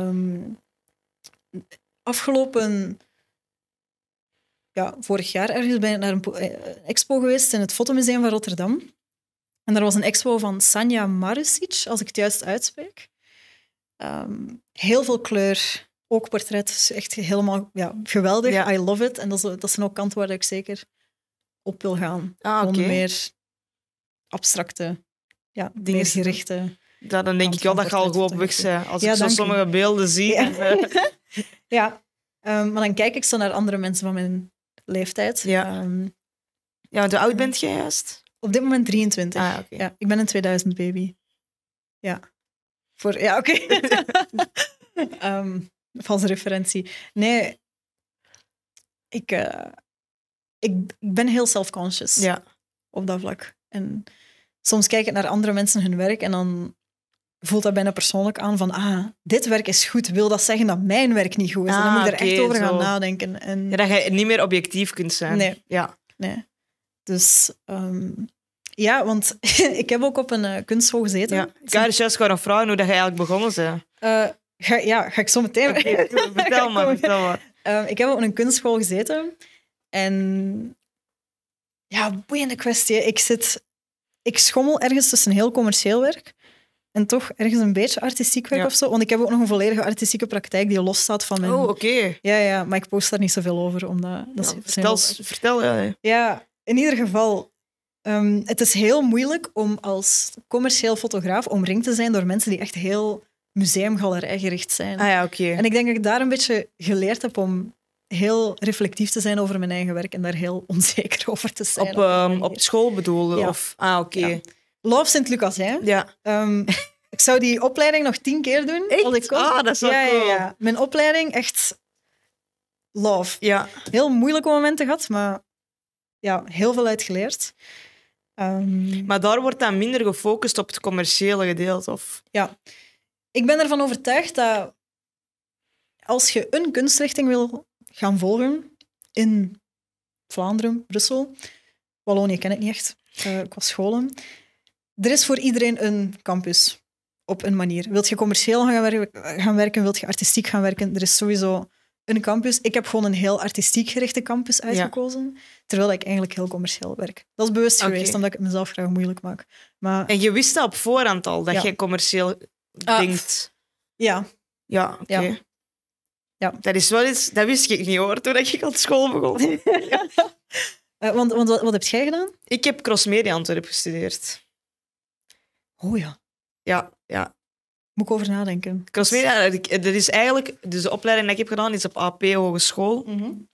Vorig jaar ergens ben ik naar een expo geweest in het Fotomuseum van Rotterdam. En daar was een expo van Sanja Marusic, als ik het juist uitspreek. Heel veel kleur, ook portret. Echt helemaal geweldig. Ja. I love it. En dat zijn ook kanten waar ik zeker op wil gaan. Ah, Gewoon oké. meer abstracte, Dingen meer gerichte. Ja, dan denk ik wel dat je al gewoon op weg bent. Als Ja, ik zo dank u. sommige beelden zie. Ja. Maar dan kijk ik zo naar andere mensen van mijn leeftijd. Ja. Ja, want hoe oud bent jij juist? Op dit moment 23. Ah, oké. Ja, ik ben een 2000 baby. Ja. Oké. Valse referentie. Nee, ik ben heel self-conscious Ja. op dat vlak. En soms kijk ik naar andere mensen hun werk en dan voelt dat bijna persoonlijk aan van dit werk is goed, wil dat zeggen dat mijn werk niet goed is? En dan moet ik er echt over gaan nadenken. En Ja, dat je niet meer objectief kunt zijn. Nee. Ja. Nee. Dus want ik heb ook op een kunstschool gezeten. Ja. Ik ga dus juist gewoon nog vragen hoe dat je eigenlijk begonnen bent. Ga ik zo meteen... Okay, vertel maar. Ik heb op een kunstschool gezeten. En boeiende kwestie. Ik schommel ergens tussen heel commercieel werk en toch ergens een beetje artistiek werk of zo. Want ik heb ook nog een volledige artistieke praktijk die losstaat van mijn... Oh, oké. Ja, maar ik post daar niet zoveel over. Omdat Vertel. Ja, in ieder geval... het is heel moeilijk om als commercieel fotograaf omringd te zijn door mensen die echt heel museumgalerijgericht zijn. Ah ja, oké. En ik denk dat ik daar een beetje geleerd heb om heel reflectief te zijn over mijn eigen werk en daar heel onzeker over te zijn. Op school bedoelde? Ja. Of? Ah, oké. Ja. Love Sint-Lucas, hè? Ja. Ik zou die opleiding nog 10 keer doen. Echt? Als ik kon. Ah, dat is wel cool. Ja. Mijn opleiding, echt love. Ja. Heel moeilijke momenten gehad, maar heel veel uit geleerd. Maar daar wordt dan minder gefocust op het commerciële gedeelte, of? Ja. Ik ben ervan overtuigd dat als je een kunstrichting wil gaan volgen in Vlaanderen, Brussel, Wallonië ken ik niet echt, qua scholen, er is voor iedereen een campus op een manier. Wilt je commercieel gaan werken, wilt je artistiek gaan werken, er is sowieso een campus. Ik heb gewoon een heel artistiek gerichte campus uitgekozen, terwijl ik eigenlijk heel commercieel werk. Dat is bewust geweest, omdat ik het mezelf graag moeilijk maak. Maar, en je wist dat op voorhand al, dat je commercieel denkt? Ja. Ja, oké. Ja. Dat is wel iets... Dat wist ik niet, hoor, toen ik aan school begon. Want wat heb jij gedaan? Ik heb crossmedia Antwerpen gestudeerd. Oh ja. Ja. Moet ik over nadenken. Crossmedia, dat is eigenlijk... Dus de opleiding die ik heb gedaan is op AP Hogeschool. Mm-hmm.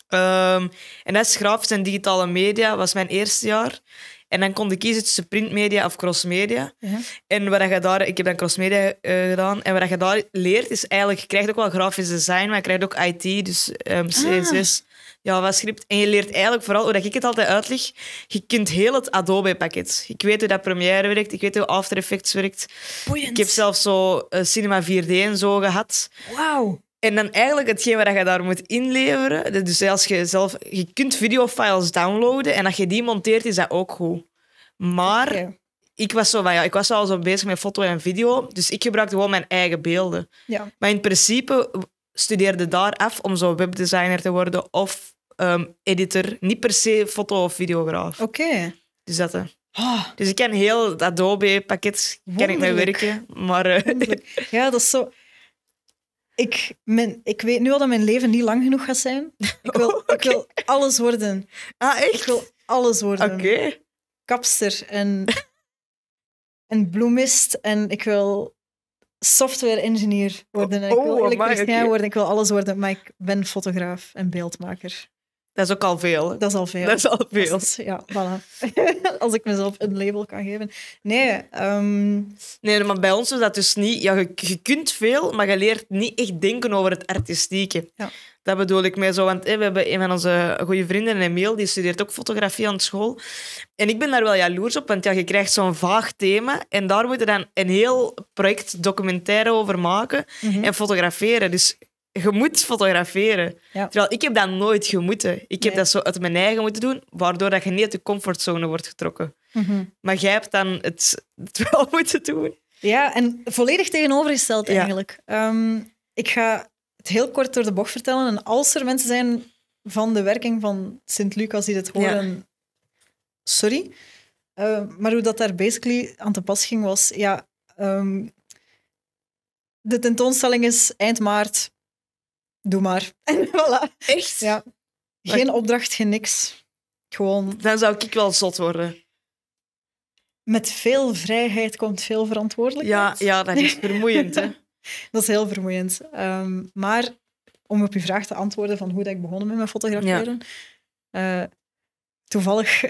En dat is grafisch en digitale media, was mijn eerste jaar. En dan kon ik kiezen tussen printmedia of crossmedia. Ja. En ik heb dan crossmedia gedaan. En wat je daar leert, is eigenlijk... Je krijgt ook wel grafisch design, maar je krijgt ook IT, dus CSS, JavaScript. En je leert eigenlijk vooral, hoe dat ik het altijd uitleg, je kunt heel het Adobe-pakket. Ik weet hoe dat Premiere werkt, ik weet hoe After Effects werkt. Boeiend. Ik heb zelfs zo Cinema 4D en zo gehad. Wauw. En dan eigenlijk hetgeen wat je daar moet inleveren. Dus als je kunt videofiles downloaden en als je die monteert, is dat ook goed. Maar ik was zo van, ik was al zo bezig met foto en video, dus ik gebruikte gewoon mijn eigen beelden. Ja. Maar in principe studeerde daar af om zo webdesigner te worden of editor. Niet per se foto- of videograaf. Oké. Dus dat. Ah, Dus ik ken heel het Adobe-pakket kan ik mee wonderlijk. werken. Maar wonderlijk. Ja, dat is zo... Ik weet nu al dat mijn leven niet lang genoeg gaat zijn. Ik wil alles worden. ah, Ik echt? wil alles worden. Oké. Kapster en bloemist. En ik wil software-engineer worden. En ik wil amai, elektricien oké. worden. Ik wil alles worden. Maar ik ben fotograaf en beeldmaker. Dat is ook al veel. Hè? Dat is al veel. Dat is al veel. Ja, voilà. Als ik mezelf een label kan geven. Nee, Nee, maar bij ons is dat dus niet... Ja, je kunt veel, maar je leert niet echt denken over het artistieke. Ja. Dat bedoel ik mee zo. Want we hebben een van onze goede vrienden, Emiel, die studeert ook fotografie aan school. En ik ben daar wel jaloers op, want je krijgt zo'n vaag thema en daar moet je dan een heel project documentaire over maken en fotograferen. Dus je moet fotograferen. Ja. Terwijl ik heb dat nooit gemoeten. Ik heb Nee. dat zo uit mijn eigen moeten doen, waardoor dat je niet uit de comfortzone wordt getrokken. mhm. Maar jij hebt dan het wel moeten doen. Ja, en volledig tegenovergesteld Ja. eigenlijk. Ik ga het heel kort door de bocht vertellen. En als er mensen zijn van de werking van Sint-Lucas die dit horen, sorry. Maar hoe dat daar basically aan te pas ging was... Ja, de tentoonstelling is eind maart. Doe maar. En voilà. Echt? Ja. Geen opdracht, geen niks. Gewoon Dan zou ik wel zot worden. met veel vrijheid komt veel verantwoordelijkheid. Ja, dat is vermoeiend, hè. Dat is heel vermoeiend. Maar om op je vraag te antwoorden van hoe dat ik begonnen met mijn fotograferen. Toevallig.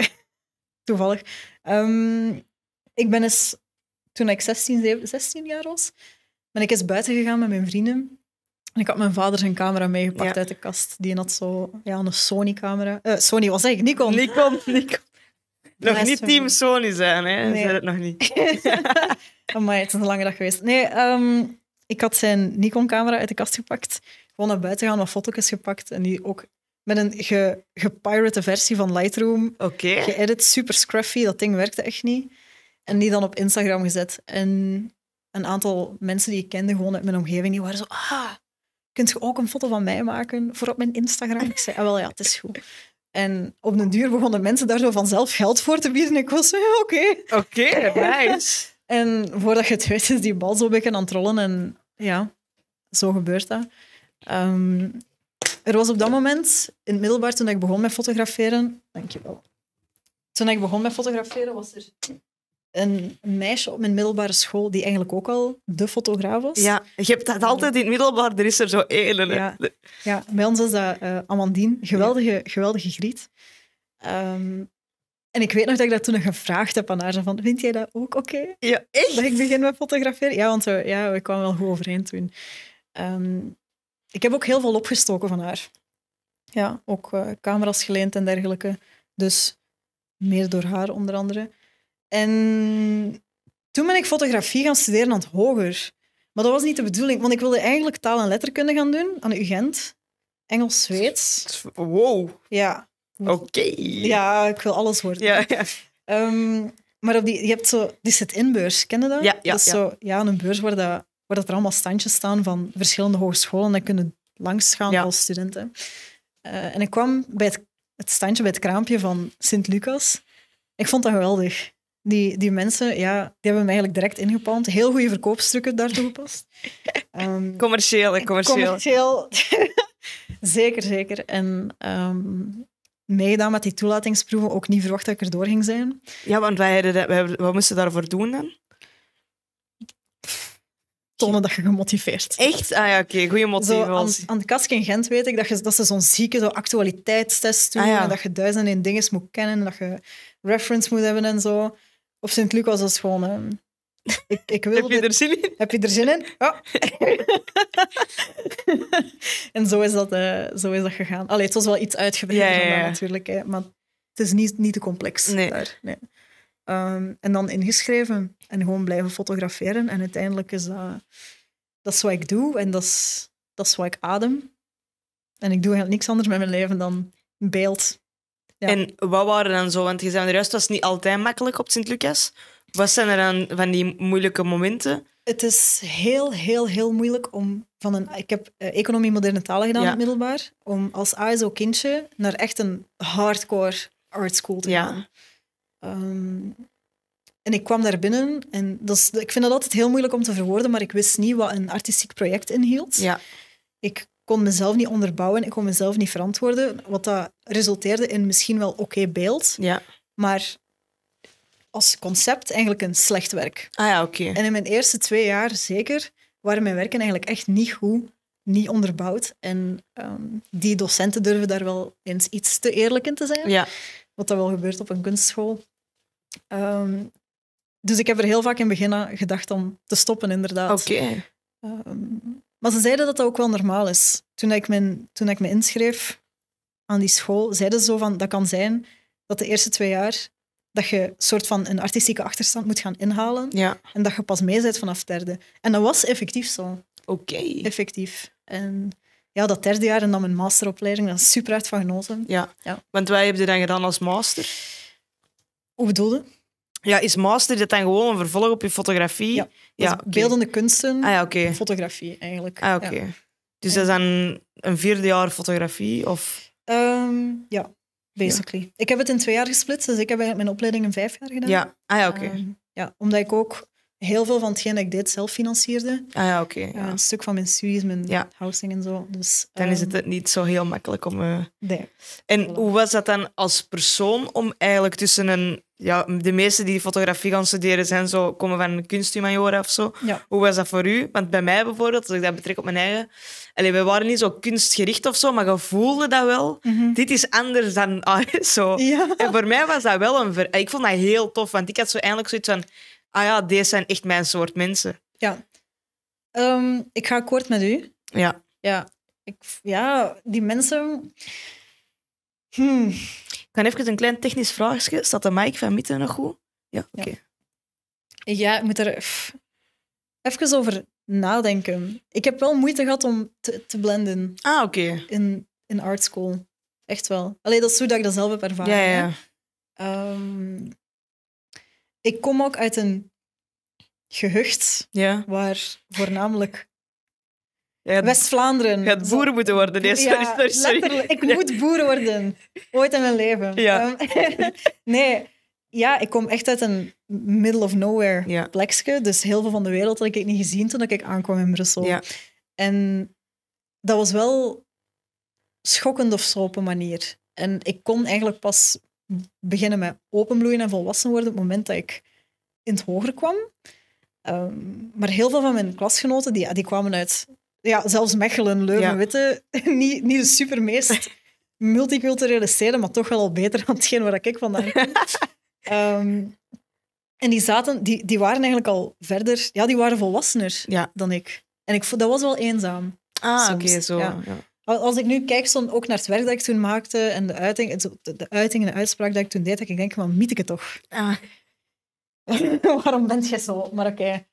Ik ben eens, toen ik 16 jaar was, ben ik eens buiten gegaan met mijn vrienden. En ik had mijn vader zijn camera meegepakt Ja. uit de kast. Die had zo een Sony-camera. Sony, wat zeg ik? Nikon. Nikon. Nog Nice niet van team me. Sony zijn, hè. Nee. Zijn het nog niet. Amai, het is een lange dag geweest. Nee, ik had zijn Nikon-camera uit de kast gepakt. Gewoon naar buiten gaan, wat foto's gepakt. En die ook met een gepirate versie van Lightroom Oké. geëdit. Super scruffy, dat ding werkte echt niet. En die dan op Instagram gezet. En een aantal mensen die ik kende, gewoon uit mijn omgeving, die waren zo... Kunt je ook een foto van mij maken voor op mijn Instagram? Ik zei, wel ja, het is goed. En op den duur begonnen mensen daar zo vanzelf geld voor te bieden. Ik was zo, ja, oké. Oké, nice. En voordat je het weet, is die bal zo een beetje aan het rollen. En ja, zo gebeurt dat. Er was op dat moment, in het middelbaar, toen ik begon met fotograferen... Dankjewel. Toen ik begon met fotograferen, was er een meisje op mijn middelbare school die eigenlijk ook al de fotograaf was. Ja, je hebt dat altijd in het middelbaar. Er is er zo één. Hè. Ja. Ja, bij ons is dat Amandine. Geweldige griet. En ik weet nog dat ik dat toen gevraagd heb aan haar. Zo van, vind jij dat ook oké? Ja, echt? Dat ik begin met fotograferen? Ja, want we kwamen wel goed overeen toen. Ik heb ook heel veel opgestoken van haar. Ja, ook camera's geleend en dergelijke. Dus meer door haar, onder andere. En toen ben ik fotografie gaan studeren aan het hoger. Maar dat was niet de bedoeling, want ik wilde eigenlijk taal- en letterkunde gaan doen aan de UGent. Engels, Zweeds. Wow. Ja. Oké. Ja, ik wil alles worden. Ja, ja. Maar je hebt zo die sit-in-beurs, ken je dat? Ja, Dat is zo, een beurs waar dat er allemaal standjes staan van verschillende hogescholen en dan kunnen langs gaan als studenten. En ik kwam bij het standje, bij het kraampje van Sint-Lucas. Ik vond dat geweldig. Die mensen, die hebben me eigenlijk direct ingepalmd. Heel goede verkoopstukken daar toegepast. Commercieel. Commercieel. Zeker. En meegedaan met die toelatingsproeven, ook niet verwacht dat ik erdoor ging zijn. Ja, want wat moesten we daarvoor doen dan? Tonen dat je gemotiveerd Echt? Ah ja, oké. Goede Zo, motivatie. aan de Kask in Gent weet ik dat ze zo'n zieke actualiteitstest doen en dat je 1001 dingen moet kennen en dat je reference moet hebben en zo. Of Sint-Lucas was gewoon... ik wil Heb je er zin in? Heb je er zin in? Ja. En zo is dat gegaan. Allee, het was wel iets uitgebreider dan dat natuurlijk, hè, maar het is niet te complex. Nee. Daar, nee. En dan ingeschreven en gewoon blijven fotograferen. En uiteindelijk is dat is wat ik doe en dat is wat ik adem. En ik doe eigenlijk niks anders met mijn leven dan beeld. Ja. En wat waren dan zo? Want je zei er juist, het was niet altijd makkelijk op Sint-Lucas. Wat zijn er dan van die moeilijke momenten? Het is heel, heel, heel moeilijk om van een... Ik heb economie moderne talen gedaan in het middelbaar. Om als ASO-kindje naar echt een hardcore art school te gaan. En ik kwam daar binnen en ik vind dat altijd heel moeilijk om te verwoorden, maar ik wist niet wat een artistiek project inhield. Ja. Ik kon mezelf niet onderbouwen, ik kon mezelf niet verantwoorden, wat dat resulteerde in misschien wel oké beeld, maar als concept eigenlijk een slecht werk. Ah ja, oké. En in mijn eerste 2 jaar zeker waren mijn werken eigenlijk echt niet goed, niet onderbouwd. En die docenten durven daar wel eens iets te eerlijk in te zijn. Ja. Wat dat wel gebeurt op een kunstschool. Dus ik heb er heel vaak in het begin gedacht om te stoppen, inderdaad. Oké. Maar ze zeiden dat dat ook wel normaal is. Toen ik me inschreef aan die school, zeiden ze zo van, dat kan zijn dat de eerste 2 jaar dat je een soort van een artistieke achterstand moet gaan inhalen en dat je pas mee bent vanaf 3e. En dat was effectief zo. Oké. Effectief. En ja, dat 3e jaar en dan mijn masteropleiding, daar is super hard van genoten. Ja. Want wat heb je dan gedaan als master? Hoe bedoelde? Ja, is master dat dan gewoon een vervolg op je fotografie? Ja, beeldende kunsten, oké. Fotografie eigenlijk. Oké. Ja. Dus dat is dan een 4e jaar fotografie? Of? Ja, basically. Ik heb het in 2 jaar gesplitst, dus ik heb eigenlijk mijn opleiding in 5 jaar gedaan. Ja, oké. Omdat ik ook heel veel van hetgeen dat ik deed zelf financierde. Oké. Een stuk van mijn studies, mijn housing en zo. Dus, dan is het niet zo heel makkelijk om... Nee. En hoe was dat dan als persoon om eigenlijk tussen een... Ja, de meesten die fotografie gaan studeren komen van een kunsthumaniora of zo. Ja. Hoe was dat voor u? Want bij mij bijvoorbeeld, als ik dat betrek op mijn eigen... we waren niet zo kunstgericht of zo, maar je voelde dat wel. Mm-hmm. Dit is anders dan zo. Ja. En voor mij was dat wel ik vond dat heel tof, want ik had zo eindelijk zoiets van... deze zijn echt mijn soort mensen. Ja. Ik ga akkoord met u. Ja. Die mensen... Ik kan even een klein technisch vraagje. Staat de mic van Mitte nog goed? Ja, oké. Ja, ik moet er even over nadenken. Ik heb wel moeite gehad om te blenden. Oké. In art school. Echt wel. Allee, dat is hoe dat ik dat zelf heb ervaren. Ja. Ik kom ook uit een gehucht waar voornamelijk West-Vlaanderen... Je had boeren moeten worden. Nee, sorry. Letterlijk. Ik moet boer worden. Ooit in mijn leven. Ja. Nee, ik kom echt uit een middle of nowhere plekje. Dus heel veel van de wereld had ik niet gezien toen ik aankwam in Brussel. Ja. En dat was wel schokkend of zo op een manier. En ik kon eigenlijk pas beginnen met openbloeien en volwassen worden op het moment dat ik in het hoger kwam. Maar heel veel van mijn klasgenoten die kwamen uit... Ja, zelfs Mechelen, Leuven, Witte. Niet de supermeest multiculturele steden, maar toch wel al beter dan hetgeen waar ik vandaan kom. En die waren eigenlijk al verder... Ja, die waren volwassener dan ik. En dat was wel eenzaam. Oké, zo. Ja. Als ik nu kijk ook naar het werk dat ik toen maakte en de uiting en de uitspraak dat ik toen deed, dat ik denk van, mieteke toch. Waarom bent je zo? Maar oké.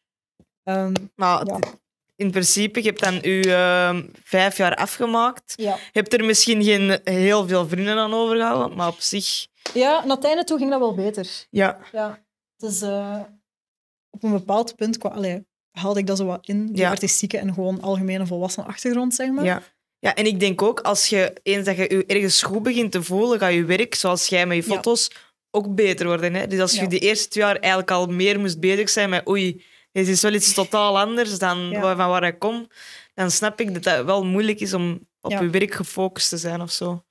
In principe, je hebt dan je 5 jaar afgemaakt. Ja. Je hebt er misschien geen heel veel vrienden aan overgehouden, maar op zich... Ja, naar het einde toe ging dat wel beter. Ja. Dus op een bepaald punt haalde ik dat zo wat in, die artistieke en gewoon algemene volwassen achtergrond, zeg maar. Ja, en ik denk ook, eens dat je je ergens goed begint te voelen, gaat je werk, zoals jij met je foto's, ook beter worden. Hè? Dus als je de eerste 2 jaar eigenlijk al meer moest bezig zijn met dit is wel iets totaal anders dan van waar ik kom, dan snap ik dat het wel moeilijk is om op je werk gefocust te zijn of zo.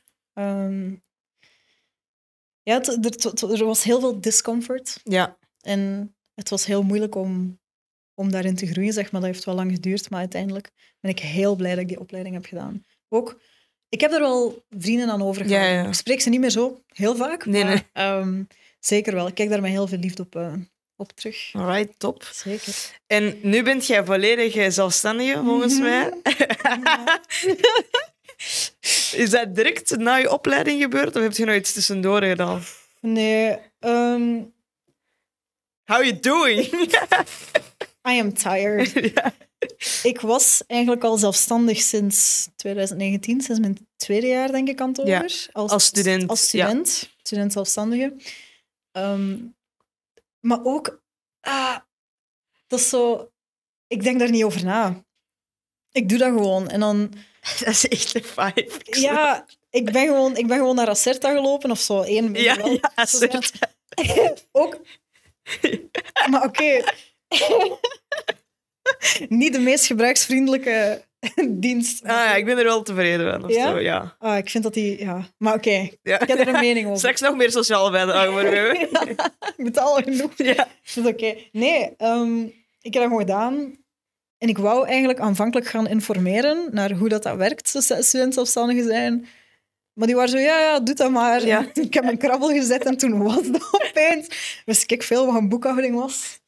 Er was heel veel discomfort. Ja. En het was heel moeilijk om daarin te groeien, zeg maar. Dat heeft wel lang geduurd, maar uiteindelijk ben ik heel blij dat ik die opleiding heb gedaan. Ook, ik heb er wel vrienden aan overgehouden. Ja. Ik spreek ze niet meer zo heel vaak, maar zeker wel. Ik kijk daar met heel veel liefde op terug. Alright, top. Zeker. En nu bent jij volledig zelfstandige, volgens mij. Is dat direct na je opleiding gebeurd, of heb je nog iets tussendoor gedaan? Nee. How you doing? I am tired. Ik was eigenlijk al zelfstandig sinds 2019, sinds mijn 2e jaar, denk ik, kantoor. Ja, als student. Als student zelfstandige. Maar ook... dat is zo... Ik denk daar niet over na. Ik doe dat gewoon. En dan... Dat is echt een vibe. Ja, ik ben gewoon naar Acerta gelopen of zo. Ja, Acerta. Ook... Maar oké. Niet de meest gebruiksvriendelijke dienst. Ja, ik ben er wel tevreden van. Of Ja? Zo, ja. Ik vind dat die... Ja. Maar oké, Ja. ik heb er een mening over. Straks nog meer sociale bijdrage voor u. Ik betaal genoeg. Ja. Dat is oké. Nee, ik heb dat gewoon gedaan. En ik wou eigenlijk aanvankelijk gaan informeren naar hoe dat werkt, student-zelfstandigen zijn. Maar die waren zo, ja, doe dat maar. Ja. Ik heb een krabbel gezet en toen was dat opeens. Wist ik veel wat een boekhouding was.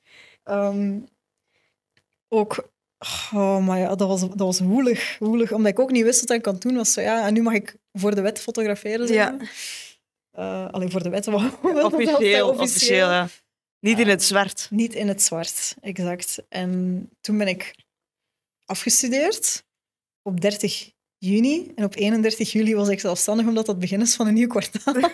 Ook... Oh, maar ja, dat was woelig. Omdat ik ook niet wist wat ik kan doen. Was zo, ja, en nu mag ik voor de wet fotograferen. Ja. Alleen voor de wet. Officieel, ja. Niet in het zwart. Niet in het zwart, exact. En toen ben ik afgestudeerd op 30 juni. En op 31 juli was ik zelfstandig, omdat dat het begin is van een nieuw kwartaal.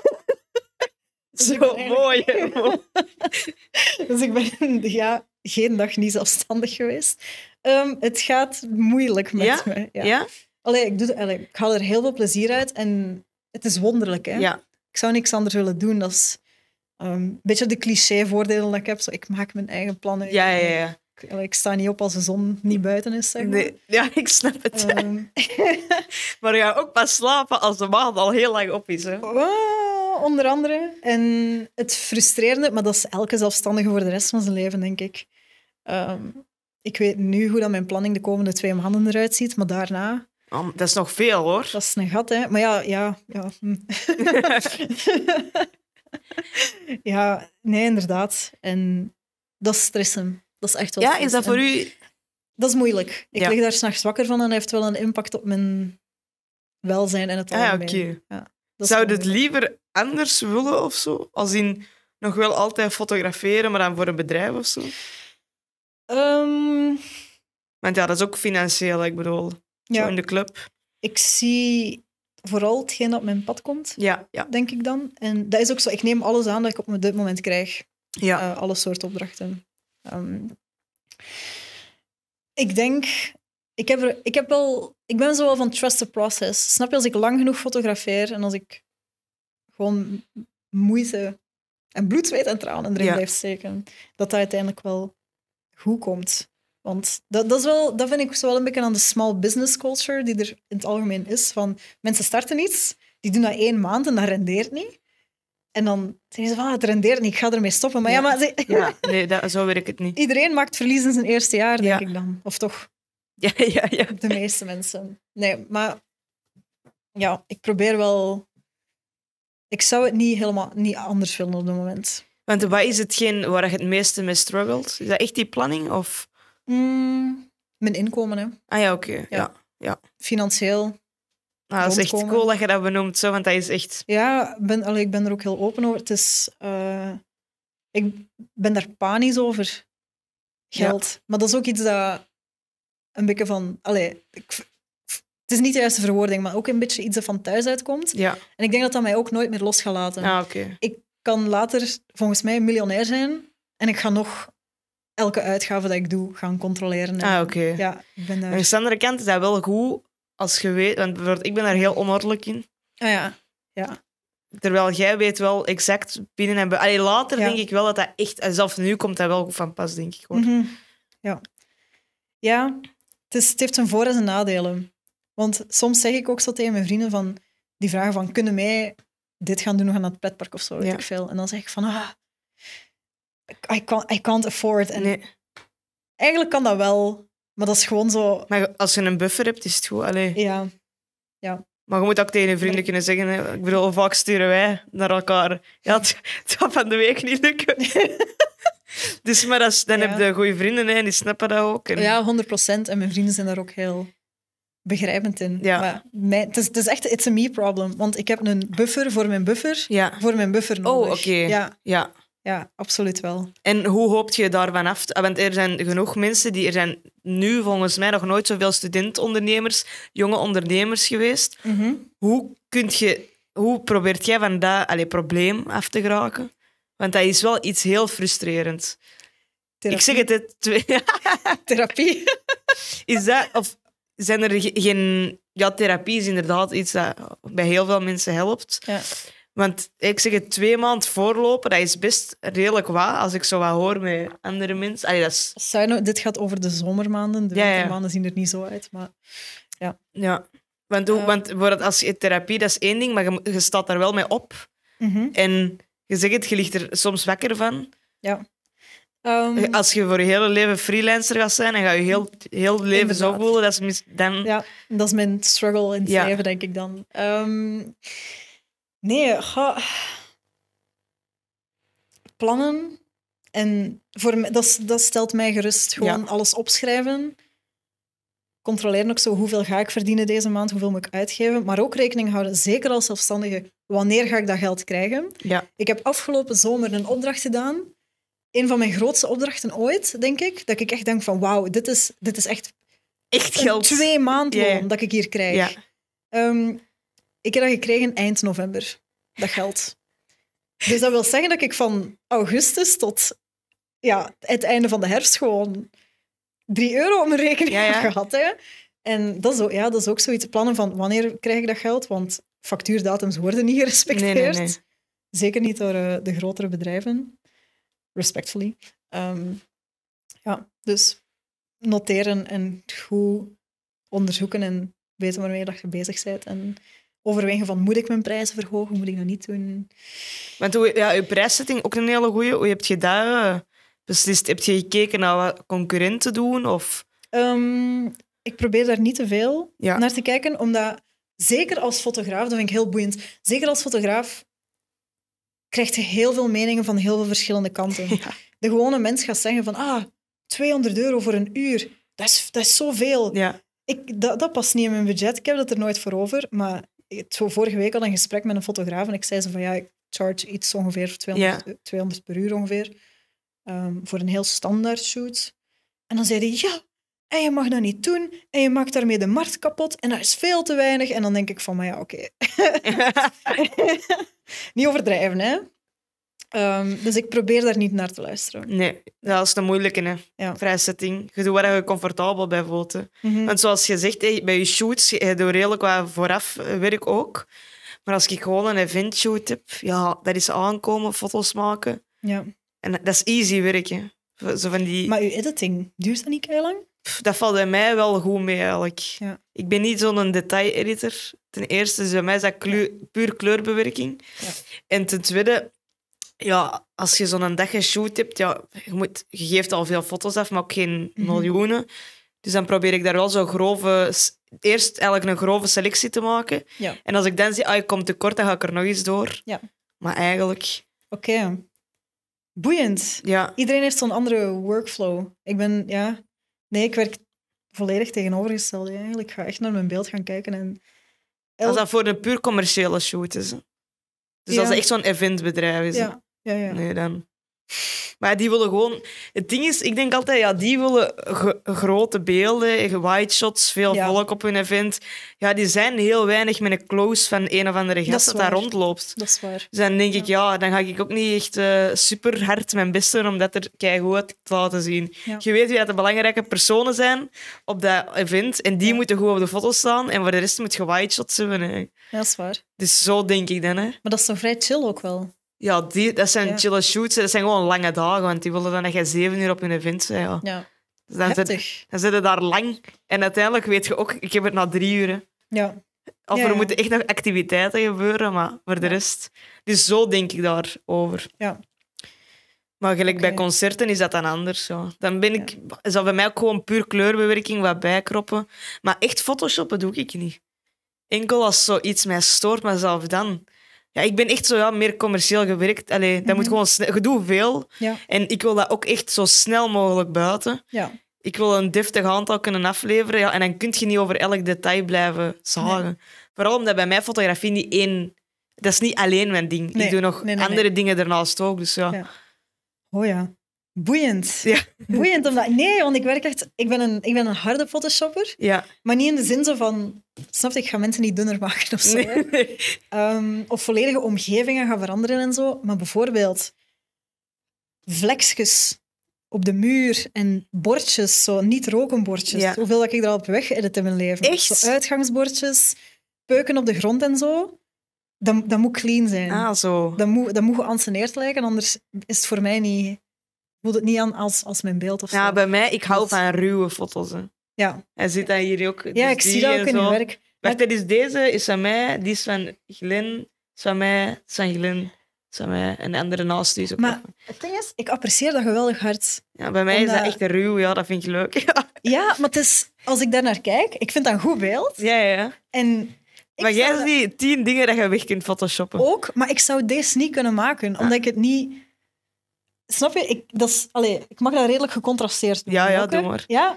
Zo mooi. Dus ik ben geen dag niet zelfstandig geweest. Het gaat moeilijk met me. Ja? Allee, ik haal er heel veel plezier uit en het is wonderlijk. Hè? Ja. Ik zou niks anders willen doen. Dat is een beetje de cliché-voordelen dat ik heb. Zo, ik maak mijn eigen plannen. Ja. Ik sta niet op als de zon niet buiten is, zeg maar. Nee. Ja, ik snap het. Maar je gaat ook pas slapen als de maan al heel lang op is. Hè? Onder andere. En het frustrerende, maar dat is elke zelfstandige voor de rest van zijn leven, denk ik. Ik weet nu hoe dat mijn planning de komende 2 maanden eruit ziet, maar daarna... Oh, dat is nog veel, hoor. Dat is een gat, hè. Maar ja. Ja, nee, inderdaad. En dat is stressen. Dat is echt wel Ja, is dat voor u... Dat is moeilijk. Ik lig daar 's nachts wakker van en dat heeft wel een impact op mijn welzijn en het algemeen. Oké. Ja, Zou je het liever anders willen of zo? Als in nog wel altijd fotograferen, maar dan voor een bedrijf of zo? Want ja, dat is ook financieel, ik bedoel. Zo in de club. Ik zie vooral hetgeen dat op mijn pad komt, denk ik dan. En dat is ook zo. Ik neem alles aan dat ik op dit moment krijg. Ja. Alle soorten opdrachten. Ik denk... Ik ben zo wel van trust the process. Snap je, als ik lang genoeg fotografeer en als ik gewoon moeite en bloed, zweet en tranen erin blijf steken, dat uiteindelijk wel goed komt. Want dat vind ik zo wel een beetje aan de small business culture die er in het algemeen is. Van, mensen starten iets, die doen dat 1 maand en dat rendeert niet. En dan zeggen ze van, het rendeert niet, ik ga ermee stoppen. Maar nee, zo werkt het niet. Iedereen maakt verlies in zijn eerste jaar, denk ik dan. Of toch? Ja. De meeste mensen. Nee, maar ja, ik probeer wel... Ik zou het niet anders willen op dit moment. Want wat is hetgeen waar je het meeste mee struggelt? Is dat echt die planning? Of... Mijn inkomen, hè. Ah ja, oké. Ja. Financieel. Dat is echt cool dat je dat benoemt, zo, want dat is echt... Ja, ik ben er ook heel open over. Het is... ik ben daar panisch over. Geld. Ja. Maar dat is ook iets dat een beetje van... het is niet de juiste verwoording, maar ook een beetje iets dat van thuis uitkomt. Ja. En ik denk dat dat mij ook nooit meer los gaat laten. Ah, okay. Ik kan later, volgens mij, miljonair zijn en ik ga nog elke uitgave dat ik doe gaan controleren. Oké. Ja, ik ben daar... Aan de andere kant is dat wel goed als je weet... Want bijvoorbeeld, ik ben daar heel onordelijk in. Ja. Terwijl jij weet wel exact binnen en... later denk ik wel dat dat echt... En zelfs nu komt dat wel goed van pas, denk ik. Hoor. Mm-hmm. Ja, het heeft zijn voor- en zijn nadelen. Want soms zeg ik ook zo tegen mijn vrienden van... Die vragen van, kunnen mij dit gaan doen, we gaan naar het pretpark of zo, weet ik veel. En dan zeg ik van... I can't afford. En nee. Eigenlijk kan dat wel, maar dat is gewoon zo... Maar als je een buffer hebt, is het goed. Allee. Ja. Maar je moet ook tegen je vrienden kunnen zeggen... Hè. Ik bedoel, hoe vaak sturen wij naar elkaar? Ja, het gaat van de week niet lukken. Dus, maar dan heb je goede vrienden hè, en die snappen dat ook. En... Ja, 100%. En mijn vrienden zijn daar ook heel begrijpend in. Ja. Maar het is echt it's a me problem. Want ik heb een buffer voor mijn buffer nodig. Oh, oké. Ja, absoluut wel. En hoe hoop je daarvan af? Want er zijn genoeg mensen er zijn nu volgens mij nog nooit zoveel studentondernemers, jonge ondernemers geweest. Mm-hmm. Hoe probeert jij van dat probleem af te geraken? Want dat is wel iets heel frustrerend. Therapie. Ik zeg het, Therapie. is dat... Of zijn er geen... Ja, therapie is inderdaad iets dat bij heel veel mensen helpt. Ja. Want ik zeg het, 2 maanden voorlopen, dat is best redelijk wat, als ik zo wat hoor met andere mensen. Allee, dat is... Dit gaat over de zomermaanden. De wintermaanden zien er niet zo uit. Maar Ja. Want bijvoorbeeld als je therapie, dat is één ding, maar je staat daar wel mee op. En je zegt het, je ligt er soms wakker van. Ja. Als je voor je hele leven freelancer gaat zijn en ga je heel leven zo voelen, dat is dan... Ja, dat is mijn struggle in het leven, denk ik dan. Plannen. En dat stelt mij gerust. Gewoon alles opschrijven. Controleren ook zo hoeveel ga ik verdienen deze maand, hoeveel moet ik uitgeven. Maar ook rekening houden, zeker als zelfstandige, wanneer ga ik dat geld krijgen. Ja. Ik heb afgelopen zomer een opdracht gedaan. Een van mijn grootste opdrachten ooit, denk ik. Dat ik echt denk van, wauw, dit is echt geld. 2 maandloon dat ik hier krijg. Ja. Ik heb dat gekregen eind november, dat geld. Dus dat wil zeggen dat ik van augustus tot het einde van de herfst gewoon €3 op mijn rekening heb gehad. Hè. En dat is ook zoiets, plannen van wanneer krijg ik dat geld, want factuurdatums worden niet gerespecteerd. Nee. Zeker niet door de grotere bedrijven. Respectfully. Dus noteren en goed onderzoeken en weten waarmee dat je bezig bent. En overwegen van, moet ik mijn prijzen verhogen, moet ik dat niet doen? Want je prijszetting, ook een hele goeie. Hoe heb je dat beslist? Heb je gekeken naar wat concurrenten doen? Of? Ik probeer daar niet te veel naar te kijken, omdat zeker als fotograaf, dat vind ik heel boeiend, zeker als fotograaf krijg je heel veel meningen van heel veel verschillende kanten. Ja. De gewone mens gaat zeggen van, €200 voor een uur, dat is zoveel. Ja. Dat past niet in mijn budget, ik heb dat er nooit voor over. Maar vorige week had ik een gesprek met een fotograaf en ik zei ze van, ik charge iets ongeveer 200 per uur ongeveer, voor een heel standaard shoot. En dan zei hij, en je mag dat niet doen en je maakt daarmee de markt kapot en dat is veel te weinig. En dan denk ik van, oké. Niet overdrijven, hè. Dus ik probeer daar niet naar te luisteren. Nee, dat is de moeilijke, hè. Ja. Vrijzetting. Je doet waar je comfortabel bij voelt. Want zoals je zegt, bij je shoots, je doet redelijk wat vooraf werk ook. Maar als ik gewoon een eventshoot heb, dat is aankomen, foto's maken. Ja. En dat is easy werk, hè. Zo van die... Maar je editing, duurt dat niet heel lang? Dat valt bij mij wel goed mee, eigenlijk. Ja. Ik ben niet zo'n detail-editor. Ten eerste, bij mij is dat puur kleurbewerking. Ja. En ten tweede, als je zo'n dag geshoot hebt, je geeft al veel foto's af, maar ook geen miljoenen. Dus dan probeer ik daar wel eerst eigenlijk een grove selectie te maken. Ja. En als ik dan zie, ik kom tekort, dan ga ik er nog eens door. Ja. Maar eigenlijk... Oké. Boeiend. Ja. Iedereen heeft zo'n andere workflow. Ik werk volledig tegenovergesteld. Eigenlijk. Ik ga echt naar mijn beeld gaan kijken. En als dat voor een puur commerciële shoot is. Hè? Dus als het echt zo'n eventbedrijf is. Ja. Nee, dan... Maar die willen gewoon... Het ding is, ik denk altijd, die willen grote beelden, wide shots, veel volk op hun event. Ja, die zijn heel weinig met een close van een of andere gast dat daar rondloopt. Dat is waar. Dus dan denk ik, dan ga ik ook niet echt super hard mijn best doen om dat er keigoed uit te laten zien. Ja. Je weet wie dat de belangrijke personen zijn op dat event en die moeten goed op de foto staan en voor de rest moet je wide shots hebben. Hè. Ja, dat is waar. Dus zo denk ik dan. Hè. Maar dat is toch vrij chill ook wel? Ja, dat zijn chille shoots. Dat zijn gewoon lange dagen, want die willen dan dat je 7 uur op hun event bent. Ja. Dus dan zit je daar lang. En uiteindelijk weet je ook, ik heb het na 3 uur. Ja. Of er moeten echt nog activiteiten gebeuren, maar voor de rest... Dus zo denk ik daarover. Ja. Maar gelijk bij concerten is dat dan anders. Ja. Dan is dat bij mij ook gewoon puur kleurbewerking, wat bijkroppen. Maar echt photoshoppen doe ik niet. Enkel als zoiets mij stoort, maar zelf dan... Ja, ik ben echt zo meer commercieel gewerkt. Dat moet gewoon snel... Je doet veel. Ja. En ik wil dat ook echt zo snel mogelijk buiten. Ja. Ik wil een deftig aantal kunnen afleveren. Ja, en dan kun je niet over elk detail blijven zagen. Nee. Vooral omdat bij mij fotografie niet één... Dat is niet alleen mijn ding. Nee. Ik doe nog andere dingen ernaast ook. Dus ja. Oh ja. Boeiend. Ja. Boeiend, omdat... Nee, want ik werk echt... Ik ben een harde photoshopper. Ja. Maar niet in de zin zo van... Snap je, ik ga mensen niet dunner maken of zo. Nee. Of volledige omgevingen gaan veranderen en zo. Maar bijvoorbeeld vlekjes op de muur en bordjes, zo niet-roken bordjes. Ja. Hoeveel dat ik er al heb weggeëdit in mijn leven. Echt? Zo uitgangsbordjes, peuken op de grond en zo. Dat moet clean zijn. Ah, zo. Dat moet geanceneerd lijken, anders is het voor mij niet... Voelt het niet aan als mijn beeld of zo. Ja, bij mij, ik hou van ruwe foto's. Hè. Ja. Hij zit dat hier ook. Ja, dus ik zie die dat en ook in zo. je werk. Wacht, dat is deze is van mij, die is van Glen, is van mij, is van Glen, is van mij. En de andere naast die is ook Maar nog van- het ding is, ik apprecieer dat geweldig hard. Ja, bij mij is omdat- dat echt ruw, ja, dat vind ik leuk. Ja, Ja, maar het is, als ik daar naar kijk, ik vind dat een goed beeld. ja. En ik Maar jij zou hebt die 10 dingen dat je weg kunt photoshoppen. ook, maar ik zou deze niet kunnen maken, omdat ik het niet... Snap je? Ik mag dat redelijk gecontrasteerd doen. Ja, ook, hè. doe maar. Ja.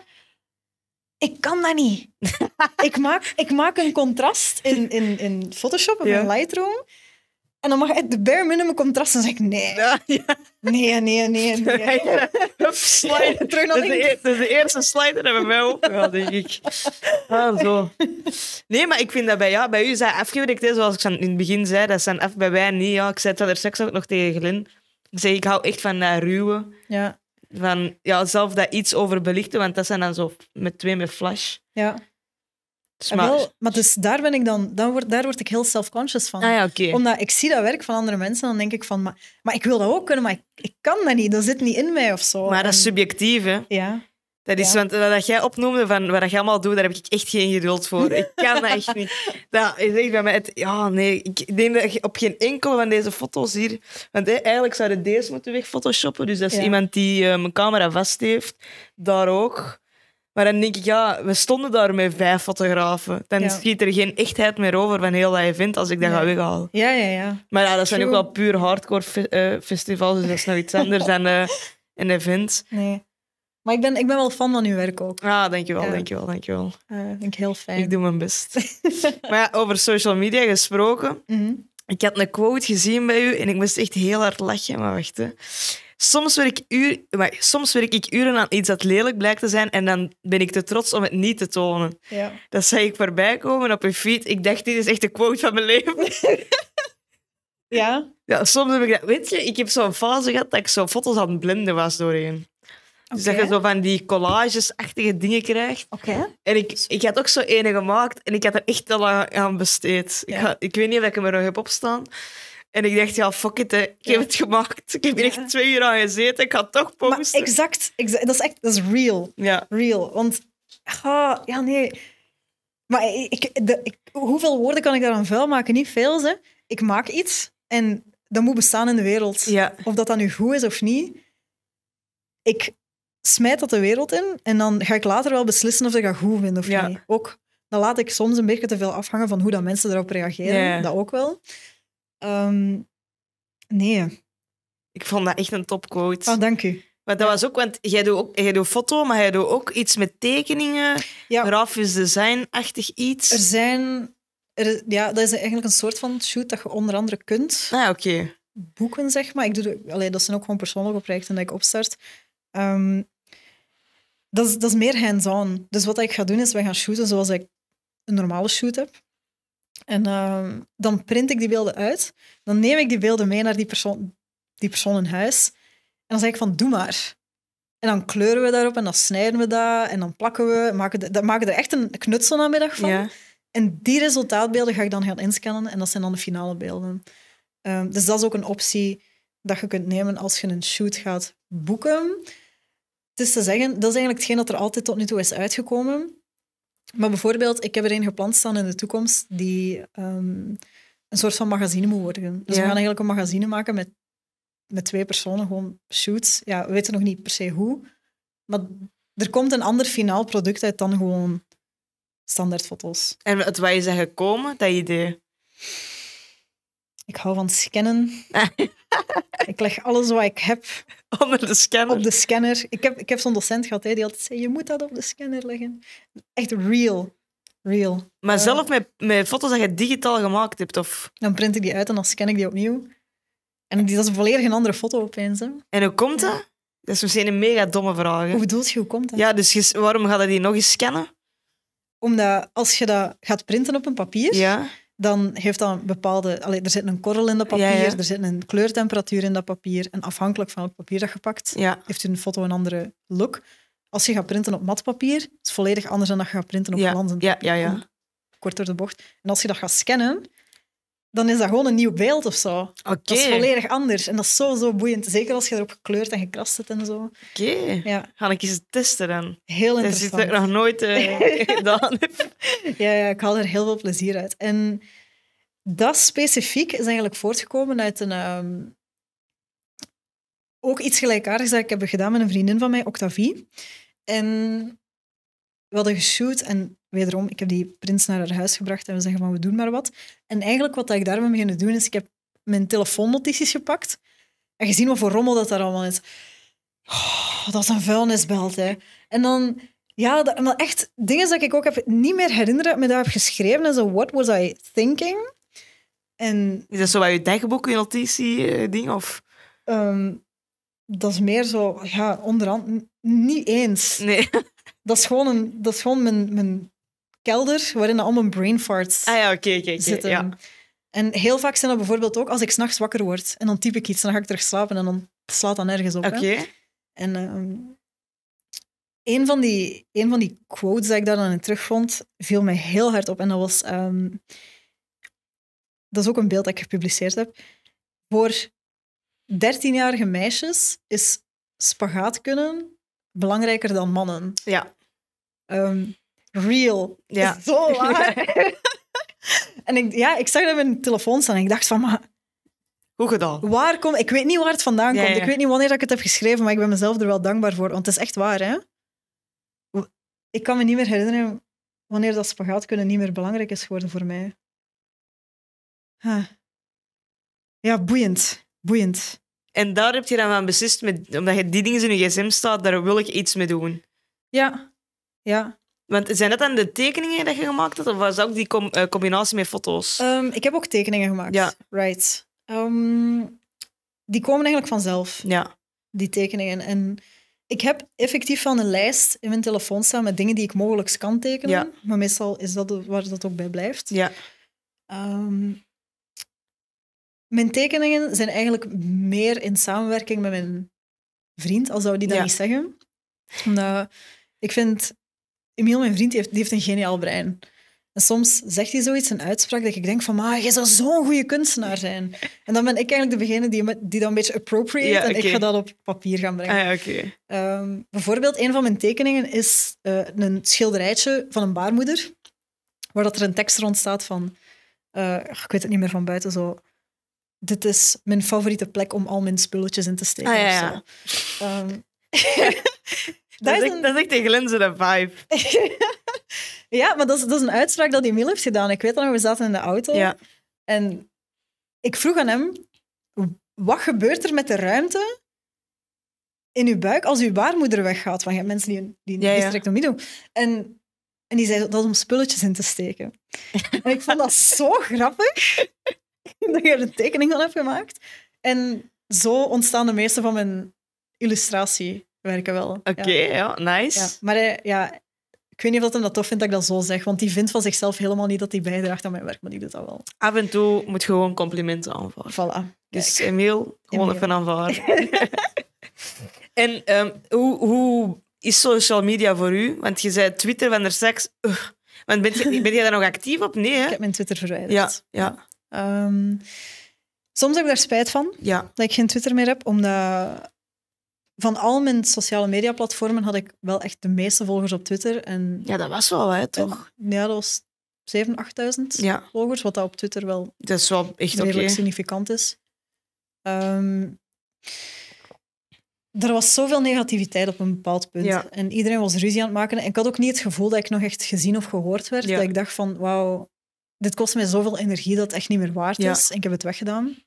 Ik kan dat niet. ik maak een contrast in Photoshop of Ja. in Lightroom. En dan mag ik de bare minimum contrast. En dan zeg ik, nee. Ja, ja. Nee. Hup, slide. Terug naar Dat is, links. dat is de eerste slide dat bij mij opgehaald, denk ik. Ah, zo. Nee, maar ik vind dat bij u is dat afgewerkt, hè, zoals ik in het begin zei. Dat zijn bij wij niet. Ja. Ik zei het er straks ook nog tegen Glen. Ik zeg, ik hou echt van dat ruwe. Ja, Van, ja, zelf dat iets over belichten, want dat zijn dan zo met flash. ja. Dus En wel, maar dus daar ben ik daar word ik heel self-conscious van. Ah ja, oké. Omdat ik zie dat werk van andere mensen, dan denk ik van, maar ik wil dat ook kunnen, maar ik kan dat niet. Dat zit niet in mij of zo. Maar dat is En- subjectief, hè. Ja. Dat is, Ja. want wat jij opnoemde, van wat je allemaal doet, daar heb ik echt geen geduld voor. Ik kan dat echt niet. Dat is echt bij mij... Ja, nee. Ik denk dat je op geen enkele van deze foto's hier... Want eigenlijk zouden deze moeten wegphotoshoppen. Dus dat is Ja. iemand die mijn camera vast heeft. Daar ook. Maar dan denk ik, ja, we stonden daar met 5 fotografen. Dan Ja. schiet er geen echtheid meer over van heel dat event als ik dat Nee. ga weghalen. Ja. Maar ja, dat zijn ook True. wel puur hardcore festivals, dus dat is nog iets anders dan een event. Nee. Maar ik ben wel fan van uw werk ook. Ah, dankjewel, Ja. dankjewel. Vind ik heel fijn. Ik doe mijn best. Maar ja, over social media gesproken. Mhm. Ik had een quote gezien bij u en ik moest echt heel hard lachen. Maar wacht, hè. Soms werk ik uren aan iets dat lelijk blijkt te zijn en dan ben ik te trots om het niet te tonen. Ja. Dat zag ik voorbij komen op uw feed. Ik dacht, dit is echt de quote van mijn leven. Ja. Ja, soms heb ik dat... Weet je, ik heb zo'n fase gehad dat ik zo foto's aan het blenden was doorheen. Dus dat je zo van die collages-achtige dingen krijgt. Oké. En ik had ook zo ene gemaakt en ik had er echt al aan besteed. Ja. Ik weet niet of ik hem er nog heb opstaan. En ik dacht, ja, fuck it, hè. Ik heb het gemaakt. Ik heb hier echt 2 uur aan gezeten. Ik ga het toch Maar posten. exact. Dat is real. Ja. Real. Want... ja, nee. Maar hoeveel woorden kan ik daaraan vuil maken? Niet veel, hè. Ik maak iets en dat moet bestaan in de wereld. Ja. Of dat nu goed is of niet. Ik smijt dat de wereld in en dan ga ik later wel beslissen of ik dat goed vind of Ja. niet. Ook, dan laat ik soms een beetje te veel afhangen van hoe dat mensen erop reageren. Ja. Dat ook wel. Nee. Ik vond dat echt een topquote. Ah, dank u. Maar dat was ook, want jij doet foto, maar jij doet ook iets met tekeningen, Ja. grafisch design-achtig iets. Dat is eigenlijk een soort van shoot dat je onder andere kunt Ah, oké. boeken, zeg maar. Dat zijn ook gewoon persoonlijke projecten dat ik opstart. Dat is meer hands-on. Dus wat ik ga doen, is wij gaan shooten zoals ik een normale shoot heb. En dan print ik die beelden uit. Dan neem ik die beelden mee naar die persoon in huis. En dan zeg ik van, doe maar. En dan kleuren we daarop en dan snijden we dat. En dan plakken we, maken er echt een knutselnamiddag van. Ja. En die resultaatbeelden ga ik dan gaan inscannen. En dat zijn dan de finale beelden. Dus dat is ook een optie dat je kunt nemen als je een shoot gaat boeken. Het is te zeggen, dat is eigenlijk hetgeen dat er altijd tot nu toe is uitgekomen. Maar bijvoorbeeld, ik heb er een gepland staan in de toekomst die een soort van magazine moet worden. Dus we gaan eigenlijk een magazine maken met 2 personen, gewoon shoots. Ja, we weten nog niet per se hoe. Maar er komt een ander finaal product uit dan gewoon standaard foto's. En het waar is dat gekomen, dat idee? Ik hou van scannen. Ik leg alles wat ik heb Onder de scanner. op de scanner. Ik heb zo'n docent gehad die altijd zei, je moet dat op de scanner leggen. Echt real. Real. Maar zelf met foto's dat je digitaal gemaakt hebt, of... Dan print ik die uit en dan scan ik die opnieuw. En dat is een volledig een andere foto opeens. Hè. En hoe komt dat? Dat is misschien een mega domme vraag. Hè? Hoe bedoel je, hoe komt dat? Ja, dus waarom ga je die nog eens scannen? Omdat als je dat gaat printen op een papier, Ja. dan heeft dat een bepaalde... er zit een korrel in dat papier, er zit een kleurtemperatuur in dat papier en afhankelijk van het papier dat je pakt, heeft een foto een andere look. Als je gaat printen op matpapier, is het volledig anders dan dat je gaat printen op glanzend papier. Ja. Kort door de bocht. En als je dat gaat scannen, dan is dat gewoon een nieuw beeld of zo. Okay. Dat is volledig anders. En dat is zo boeiend. Zeker als je erop gekleurd en gekrast zit en zo. Oké. Ja. Ga ik eens testen dan. Heel interessant. Dat is iets dat ik nog nooit gedaan heb. Ja, ik haal er heel veel plezier uit. En dat specifiek is eigenlijk voortgekomen uit een... ook iets gelijkaardigs dat ik heb gedaan met een vriendin van mij, Octavie. En we hadden geshoot en wederom, ik heb die prins naar haar huis gebracht en we zeggen van, we doen maar wat. En eigenlijk wat ik daar ben beginnen doen, is ik heb mijn telefoonnotities gepakt en gezien wat voor rommel dat daar allemaal is. Oh, dat is een vuilnisbelt, hè. En dan... Ja, maar echt dingen dat ik ook heb niet meer herinneren dat ik me daar heb geschreven. En zo, what was I thinking? En, is dat zo bij je dagboek, je notitie-ding? Of? Dat is meer zo, ja, onderhand... Niet eens. Nee. Dat is gewoon mijn kelder, waarin al mijn brain farts zitten. Ja. En heel vaak zijn dat bijvoorbeeld ook als ik 's nachts wakker word en dan typ ik iets en dan ga ik terug slapen en dan slaat dat nergens op. Oké. En een van die quotes dat ik daar dan in terugvond, viel mij heel hard op. En dat was... dat is ook een beeld dat ik gepubliceerd heb. Voor 13-jarige meisjes is spagaat kunnen belangrijker dan mannen. Ja. Real. Ja. Zo waar. En ik zag dat op mijn telefoon staan en ik dacht van... Maar, hoe gedaan? Ik weet niet waar het vandaan komt. Ja. Ik weet niet wanneer ik het heb geschreven, maar ik ben mezelf er wel dankbaar voor. Want het is echt waar, hè. Ik kan me niet meer herinneren wanneer dat spagaat kunnen niet meer belangrijk is geworden voor mij. Ja, boeiend. En daar heb je dan van beslist, omdat je die dingen in je gsm staat, daar wil ik iets mee doen. Ja. Want zijn dat dan de tekeningen dat je gemaakt hebt, of was dat ook die combinatie met foto's? Ik heb ook tekeningen gemaakt. Ja. Right. Die komen eigenlijk vanzelf, die tekeningen. En ik heb effectief van een lijst in mijn telefoon staan met dingen die ik mogelijk kan tekenen. Ja. Maar meestal is dat waar dat ook bij blijft. Ja. Mijn tekeningen zijn eigenlijk meer in samenwerking met mijn vriend, al zou die dat niet zeggen. Omdat ik vind... Emiel, mijn vriend, die heeft een geniaal brein. En soms zegt hij zoiets, een uitspraak, dat ik denk van, maar jij zou zo'n goede kunstenaar zijn. En dan ben ik eigenlijk degene die dat een beetje appropriate en ik ga dat op papier gaan brengen. Bijvoorbeeld, een van mijn tekeningen is een schilderijtje van een baarmoeder, waar dat er een tekst rond staat van... ik weet het niet meer van buiten, zo... Dit is mijn favoriete plek om al mijn spulletjes in te steken. Dat is echt een glenzende vibe. Ja, maar dat is een uitspraak dat Emiel heeft gedaan. Ik weet nog, we zaten in de auto en ik vroeg aan hem, wat gebeurt er met de ruimte in uw buik als uw baarmoeder weggaat? Want je hebt mensen die een hysterectomie doen. En die zei, dat is om spulletjes in te steken. En ik vond dat zo grappig dat je er een tekening van hebt gemaakt. En zo ontstaan de meeste van mijn illustratiewerken wel. Oké, nice. Ja, maar ik weet niet of hij dat tof vindt dat ik dat zo zeg, want die vindt van zichzelf helemaal niet dat hij bijdraagt aan mijn werk, maar die doet dat wel. Af en toe moet je gewoon complimenten aanvaarden. Voilà. Dus Emiel, gewoon even aanvaarden. En hoe is social media voor u? Want je zei Twitter van der seks. Want ben je daar nog actief op? Nee, hè? Ik heb mijn Twitter verwijderd. Ja. Soms heb ik daar spijt van, dat ik geen Twitter meer heb, omdat van al mijn sociale media-platformen had ik wel echt de meeste volgers op Twitter. En, ja, dat was wel, hè, toch? Ja, dat was 7.000, 8.000 volgers, wat dat op Twitter wel, dat is wel echt redelijk significant is. Er was zoveel negativiteit op een bepaald punt. Ja. En iedereen was ruzie aan het maken. En ik had ook niet het gevoel dat ik nog echt gezien of gehoord werd. Dat ik dacht van, wauw, dit kost mij zoveel energie dat het echt niet meer waard is. En ik heb het weggedaan.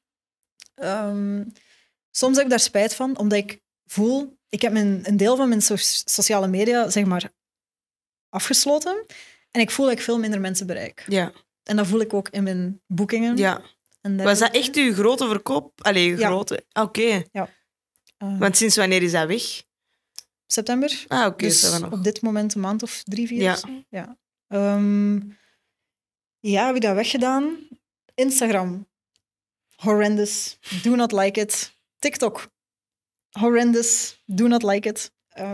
Soms heb ik daar spijt van, omdat ik voel... Ik heb een deel van mijn sociale media, zeg maar, afgesloten. En ik voel dat ik veel minder mensen bereik. Ja. En dat voel ik ook in mijn boekingen. Ja. Was dat echt uw grote verkoop? Allee, grote... Oké. Ja. Want sinds wanneer is dat weg? September. Oké. Dus nog. op dit moment een maand of 3, 4 Ja. of zo. Ja. Ja, heb ik dat weggedaan? Instagram. Horrendous. Do not like it. TikTok. Horrendous. Do not like it.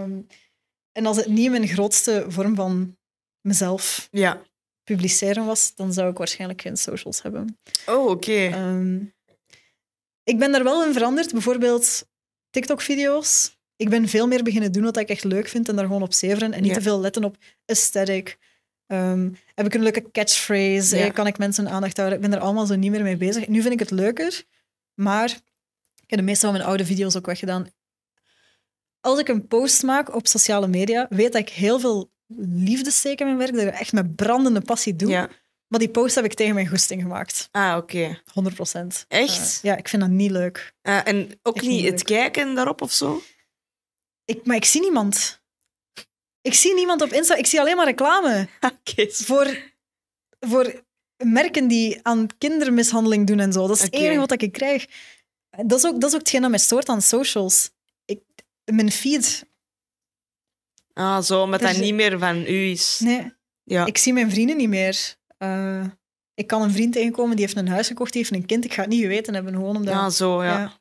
En als het niet mijn grootste vorm van mezelf Ja. publiceren was, dan zou ik waarschijnlijk geen socials hebben. Oh, oké. Ik ben daar wel in veranderd. Bijvoorbeeld TikTok-video's. Ik ben veel meer beginnen doen wat ik echt leuk vind en daar gewoon op zeveren en niet te veel letten op aesthetic. Heb ik een leuke catchphrase? Ja. Kan ik mensen aandacht houden? Ik ben er allemaal zo niet meer mee bezig. Nu vind ik het leuker, maar ik heb de meeste van mijn oude video's ook weggedaan. Als ik een post maak op sociale media, weet dat ik heel veel liefde steek in mijn werk, dat ik het echt met brandende passie doe. Ja. Maar die post heb ik tegen mijn goesting gemaakt. Ah, oké. 100%. Echt? Ja, ik vind dat niet leuk. En ook Echt niet niet het kijken daarop of zo? Maar ik zie niemand. Ik zie niemand op Insta. Ik zie alleen maar reclame. Oké. Voor merken die aan kindermishandeling doen en zo. Dat is het Oké. enige wat ik krijg. Dat is ook hetgeen dat mij stoort aan socials. Mijn feed... Ah, zo, omdat Er dat is- niet meer van u is. Nee, Ja. ik zie mijn vrienden niet meer. Ik kan een vriend tegenkomen, die heeft een huis gekocht, die heeft een kind. Ik ga het niet geweten hebben, gewoon omdat... Ah, zo, ja.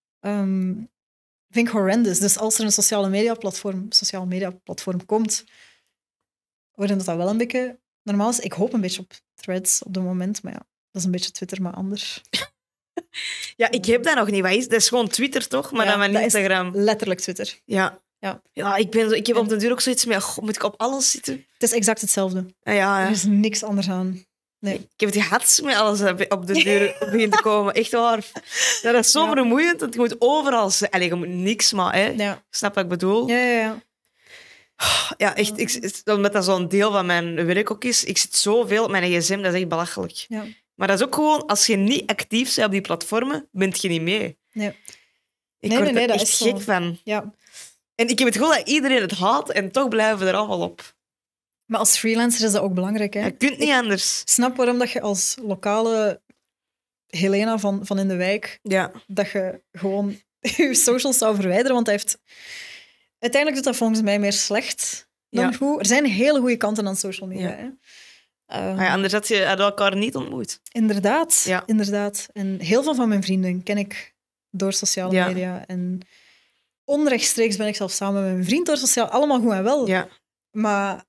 Vind ik horrendous. Dus als er een sociale media platform komt, waarin dat wel een beetje normaal is. Ik hoop een beetje op Threads op het moment, maar ja, dat is een beetje Twitter, maar anders. Ja, ik heb dat nog niet. Wat is? Dat is gewoon Twitter, toch? Maar Ja, dan met dat is Instagram. letterlijk Twitter. Ja. Ja. Ja, ik heb op de duur ook zoiets met, goh, moet ik op alles zitten? Het is exact hetzelfde. Ah, ja, Er ja. is niks anders aan. Nee. Ik heb het gehad met alles dat op de deur begint te komen. Echt waar. Dat is zo Ja. vermoeiend, want je moet overal zijn. Allee, je moet niks, maar hè. Ja. Snap wat ik bedoel? Ja. Ja, echt. Omdat dat zo'n deel van mijn werk ook is. Ik zit zoveel op mijn gsm, dat is echt belachelijk. Ja. Maar dat is ook gewoon, als je niet actief bent op die platformen, bent je niet mee. Nee. Ik Nee, word nee, er dat echt is zo. gek van. Ja. En ik heb het gevoel dat iedereen het haat en toch blijven we er allemaal op. Maar als freelancer is dat ook belangrijk. Hè? Je kunt niet anders. Ik snap waarom dat je als lokale Helena van in de wijk, Ja. dat je gewoon je socials zou verwijderen, want hij heeft... Uiteindelijk doet dat volgens mij meer slecht dan Ja. goed. Er zijn hele goede kanten aan social media. Ja. Hè? Maar ja, anders had je elkaar niet ontmoet. Inderdaad, Ja. inderdaad. En heel veel van mijn vrienden ken ik door sociale Ja. media. En onrechtstreeks ben ik zelf samen met mijn vriend door sociaal... Allemaal goed en wel. Ja. Maar...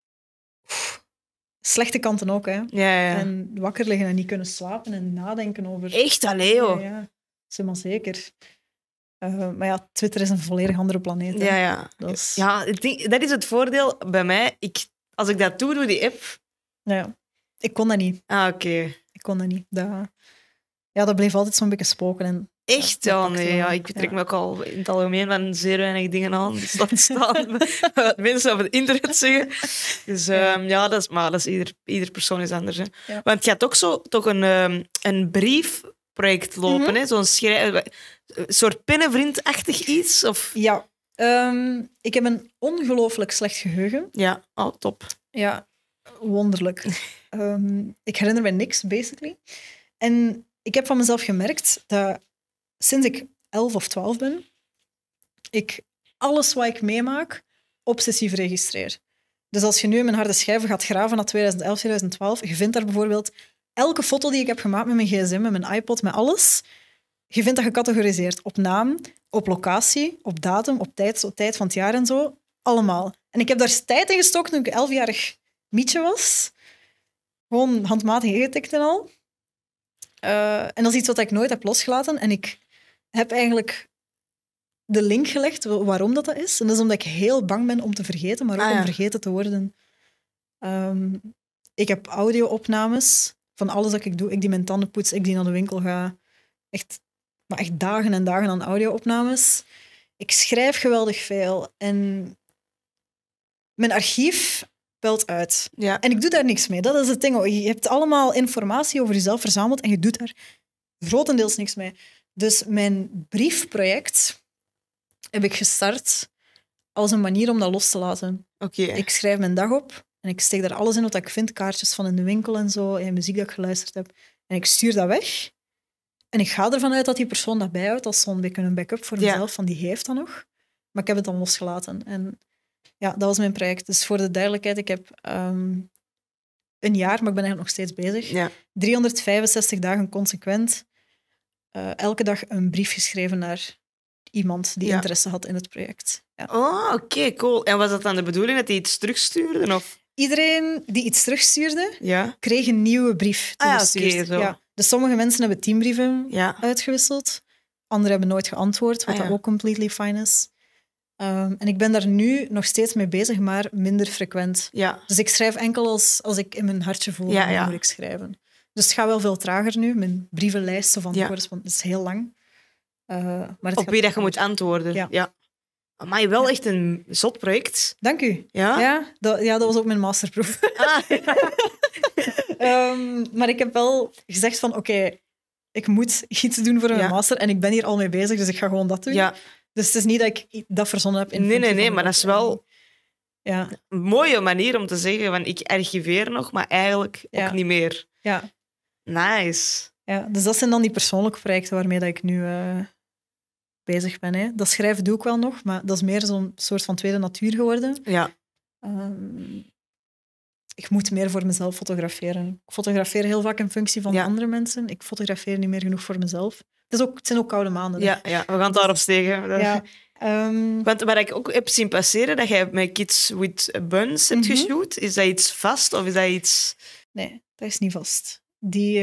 slechte kanten ook, hè. Ja. En wakker liggen en niet kunnen slapen en nadenken over... Echt, allee, joh. Ja, dat is helemaal zeker. Maar ja, Twitter is een volledig andere planeet. hè. Ja. Dat is... Ja, dat is het voordeel bij mij. Als ik dat doe die app... Ja. Ik kon dat niet. Ah, oké. Ik kon dat niet. Dat bleef altijd zo'n beetje spoken. En Echt? dat Ja, pakte nee. wel. Ja, ik betrek Ja. me ook al in het algemeen van zeer weinig dingen aan. Dus dat staan wat mensen op het internet zeggen. Dus ja, dat is ieder persoon is anders. Hè. Ja. Want je had ook zo toch een briefproject lopen, hè? Zo'n een soort pennenvriendachtig iets? Of... Ja. Ik heb een ongelooflijk slecht geheugen. Ja, oh, top. Ja, wonderlijk. Ik herinner me niks, basically. En ik heb van mezelf gemerkt dat sinds ik 11 of 12 ben, ik alles wat ik meemaak obsessief registreer. Dus als je nu in mijn harde schijven gaat graven naar 2011, 2012, je vindt daar bijvoorbeeld elke foto die ik heb gemaakt met mijn gsm, met mijn iPod, met alles, je vindt dat gecategoriseerd op naam, op locatie, op datum, op tijd van het jaar en zo. Allemaal. En ik heb daar tijd in gestoken toen ik 11-jarig mietje was. Gewoon handmatig ingetikt en al. En dat is iets wat ik nooit heb losgelaten. En ik heb eigenlijk de link gelegd waarom dat is. En dat is omdat ik heel bang ben om te vergeten, maar ook om vergeten te worden. Ik heb audio-opnames van alles dat ik doe. Ik die mijn tanden poets, ik die naar de winkel ga. Maar echt dagen en dagen aan audio-opnames. Ik schrijf geweldig veel. En mijn archief pelt uit. Ja. En ik doe daar niks mee. Dat is het ding. Je hebt allemaal informatie over jezelf verzameld en je doet daar grotendeels niks mee. Dus mijn briefproject heb ik gestart als een manier om dat los te laten. Oké. Ik schrijf mijn dag op en ik steek daar alles in wat ik vind. Kaartjes van in de winkel en zo, en muziek dat ik geluisterd heb. En ik stuur dat weg. En ik ga ervan uit dat die persoon dat bijhoudt als zo'n beetje een backup voor mezelf, van die heeft dat nog. Maar ik heb het dan losgelaten. En ja, dat was mijn project. Dus voor de duidelijkheid, ik heb een jaar, maar ik ben eigenlijk nog steeds bezig. Ja. 365 dagen consequent. Elke dag een brief geschreven naar iemand die interesse had in het project. Ja. Oh, oké, cool. En was dat dan de bedoeling dat die iets terugstuurden? Of? Iedereen die iets terugstuurde, Ja. kreeg een nieuwe brief toegestuurd. oké, zo. Ja. Dus sommige mensen hebben 10 brieven Ja. uitgewisseld. Anderen hebben nooit geantwoord, wat ja. dat ook completely fine is. En ik ben daar nu nog steeds mee bezig, maar minder frequent. Ja. Dus ik schrijf enkel als ik in mijn hartje voel, dan moet ik schrijven. Dus het gaat wel veel trager nu. Mijn brievenlijst van correspondentie is heel lang. Maar het Op wie dat je moet antwoorden. Ja. Maar wel echt een zot project. Dank u. Ja? Dat was ook mijn masterproef. Maar ik heb wel gezegd van oké, ik moet iets doen voor mijn master en ik ben hier al mee bezig, dus ik ga gewoon dat doen. Ja. Dus het is niet dat ik dat verzonnen heb. Nee, maar dat is wel een mooie manier om te zeggen van ik archiveer nog, maar eigenlijk ook niet meer. Ja. Nice. Ja, dus dat zijn dan die persoonlijke projecten waarmee dat ik nu bezig ben. Hè. Dat schrijven doe ik wel nog, maar dat is meer zo'n soort van tweede natuur geworden. Ja. Ik moet meer voor mezelf fotograferen. Ik fotografeer heel vaak in functie van andere mensen. Ik fotografeer niet meer genoeg voor mezelf. Het zijn ook koude maanden. Ja, we gaan het daarop stegen. Ja. Want wat ik ook heb zien passeren, dat jij met Kids with Buns hebt geshoot, is dat iets vast of is dat iets... Nee, dat is niet vast. Die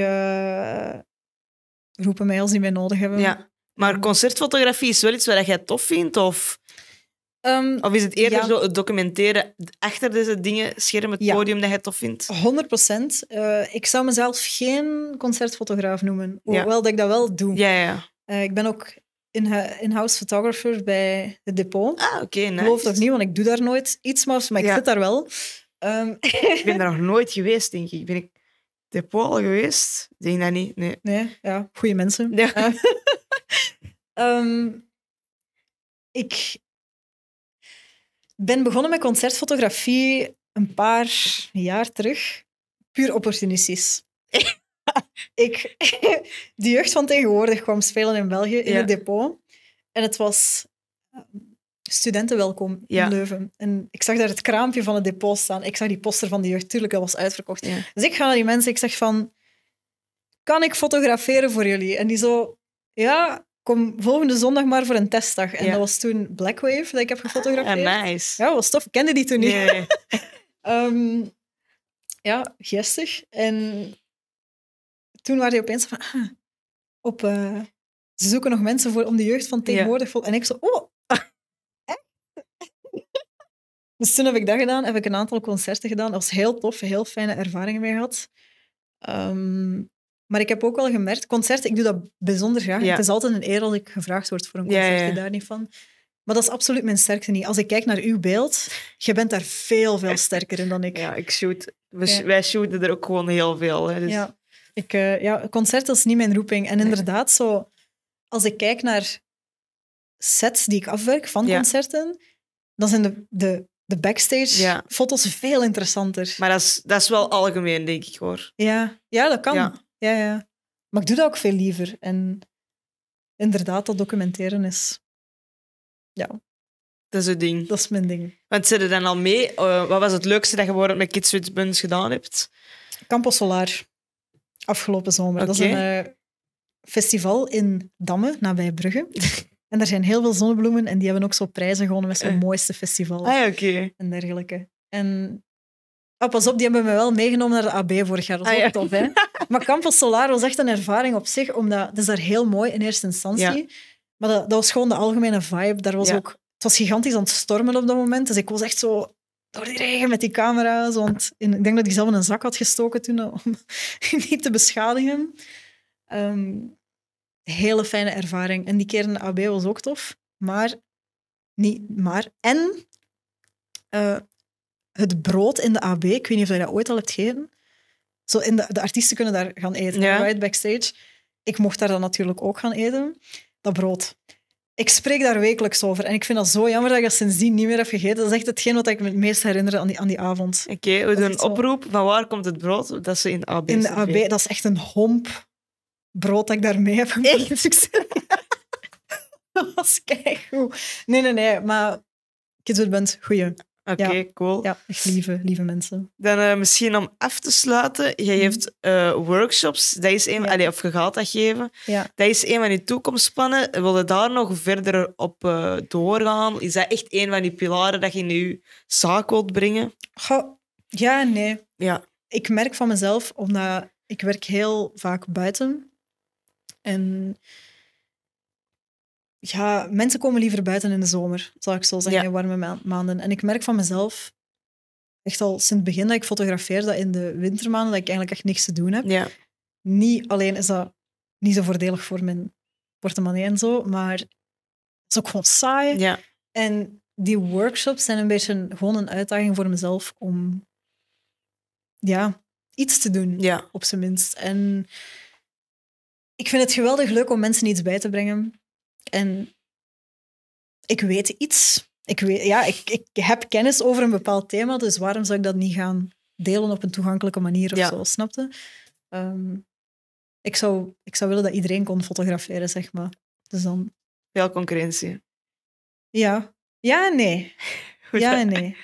roepen mij als die mij nodig hebben. Ja. Maar concertfotografie is wel iets wat jij tof vindt? Of is het eerder zo het documenteren achter deze dingen, schermen, het podium dat jij tof vindt? 100%. Ik zou mezelf geen concertfotograaf noemen, hoewel dat ik dat wel doe. Ja. Ik ben ook in-house photographer bij het depot. Oké, nice. Ik geloof het niet, want ik doe daar nooit iets, maar ik zit daar wel. Ik ben daar nog nooit geweest, denk ik. Ben ik depot al geweest? Ik denk dat niet, nee. Nee, ja, goede mensen. Ja. Ik ben begonnen met concertfotografie een paar jaar terug. Puur opportunistisch. De jeugd van tegenwoordig kwam spelen in België, in het depot. En het was studentenwelkom in Leuven. En ik zag daar het kraampje van het depot staan. Ik zag die poster van de jeugd. Tuurlijk, dat was uitverkocht. Ja. Dus ik ga naar die mensen. Ik zeg van... Kan ik fotograferen voor jullie? En die zo... Ja, kom volgende zondag maar voor een testdag. En dat was toen Blackwave dat ik heb gefotografeerd. Nice. Ja, was tof. Ik kende die toen niet. Nee. Ja, gestig. En toen waren die opeens van... ze zoeken nog mensen om de jeugd van tegenwoordig... En ik zo... Oh, dus toen heb ik dat gedaan, heb ik een aantal concerten gedaan. Dat was heel tof, heel fijne ervaringen mee gehad. Maar ik heb ook wel gemerkt, concerten, ik doe dat bijzonder graag. Het is altijd een eer als ik gevraagd word voor een concert, daar niet van. Maar dat is absoluut mijn sterkte niet. Als ik kijk naar uw beeld, je bent daar veel, veel sterker in dan ik. Ja, ik shoot. Wij shooten er ook gewoon heel veel. Hè, dus. Concert is niet mijn roeping. En inderdaad, zo, als ik kijk naar sets die ik afwerk van concerten, dan zijn de backstage-foto's veel interessanter. Maar dat is wel algemeen, denk ik, hoor. Ja, dat kan. Ja. Maar ik doe dat ook veel liever. En inderdaad, dat documenteren is... Ja. Dat is het ding. Dat is mijn ding. Want zit er dan al mee? Wat was het leukste dat je bijvoorbeeld met Kids with Buns gedaan hebt? Campo Solar. Afgelopen zomer. Okay. Dat is een festival in Damme, nabij Brugge. En daar zijn heel veel zonnebloemen en die hebben ook zo prijzen gewonnen met zo'n mooiste festival. En dergelijke. En pas op, die hebben me wel meegenomen naar de AB vorig jaar. Dat was ook tof, hè? Maar Campo Solar was echt een ervaring op zich, omdat het is daar heel mooi in eerste instantie. Ja. Maar dat was gewoon de algemene vibe. Daar was ook, het was gigantisch aan het stormen op dat moment. Dus ik was echt zo door die regen met die camera's. Want ik denk dat ik zelf in een zak had gestoken toen, om niet te beschadigen. Hele fijne ervaring. En die keer in de AB was ook tof. Het brood in de AB, ik weet niet of je dat ooit al hebt gegeten. Zo de artiesten kunnen daar gaan eten, right backstage. Ik mocht daar dan natuurlijk ook gaan eten. Dat brood. Ik spreek daar wekelijks over. En ik vind dat zo jammer dat ik dat sindsdien niet meer heb gegeten. Dat is echt hetgeen wat ik me het meest herinner aan die avond. Oké, we doen een oproep. Van waar komt het brood dat ze in de AB in de AB, dat is echt een homp brood dat ik daarmee heb gemaakt. Dat was keigoed. Nee. Maar Kids with Buns, goeie. Oké, cool. Ja, echt lieve mensen. Dan misschien om af te sluiten. Je geeft workshops. Dat is een, Ja. of je gaat dat geven. Ja. Dat is een van je toekomstplannen. Wil je daar nog verder op doorgaan? Is dat echt een van die pilaren dat je in je zaak wilt brengen? Goh, ja, nee. Ja. Ik merk van mezelf, omdat ik werk heel vaak buiten. En ja, mensen komen liever buiten in de zomer, zal ik zo zeggen, Ja. in warme maanden. En ik merk van mezelf, echt al sinds het begin dat ik fotografeer, dat in de wintermaanden dat ik eigenlijk echt niks te doen heb. Ja. Niet alleen is dat niet zo voordelig voor mijn portemonnee en zo, maar het is ook gewoon saai. Ja. En die workshops zijn een beetje gewoon een uitdaging voor mezelf om iets te doen, Ja. op zijn minst. En ik vind het geweldig leuk om mensen iets bij te brengen. En ik weet iets. Ik heb kennis over een bepaald thema, dus waarom zou ik dat niet gaan delen op een toegankelijke manier of zo, snapte? Ik zou willen dat iedereen kon fotograferen, zeg maar. Dus dan... Veel concurrentie. Ja. Ja en nee. Ja en nee.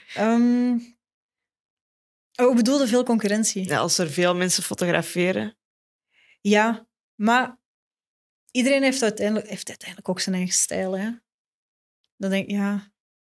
Ik bedoelde veel concurrentie. Ja, als er veel mensen fotograferen. Ja, maar iedereen heeft uiteindelijk ook zijn eigen stijl. Hè? Dan denk ik, ja...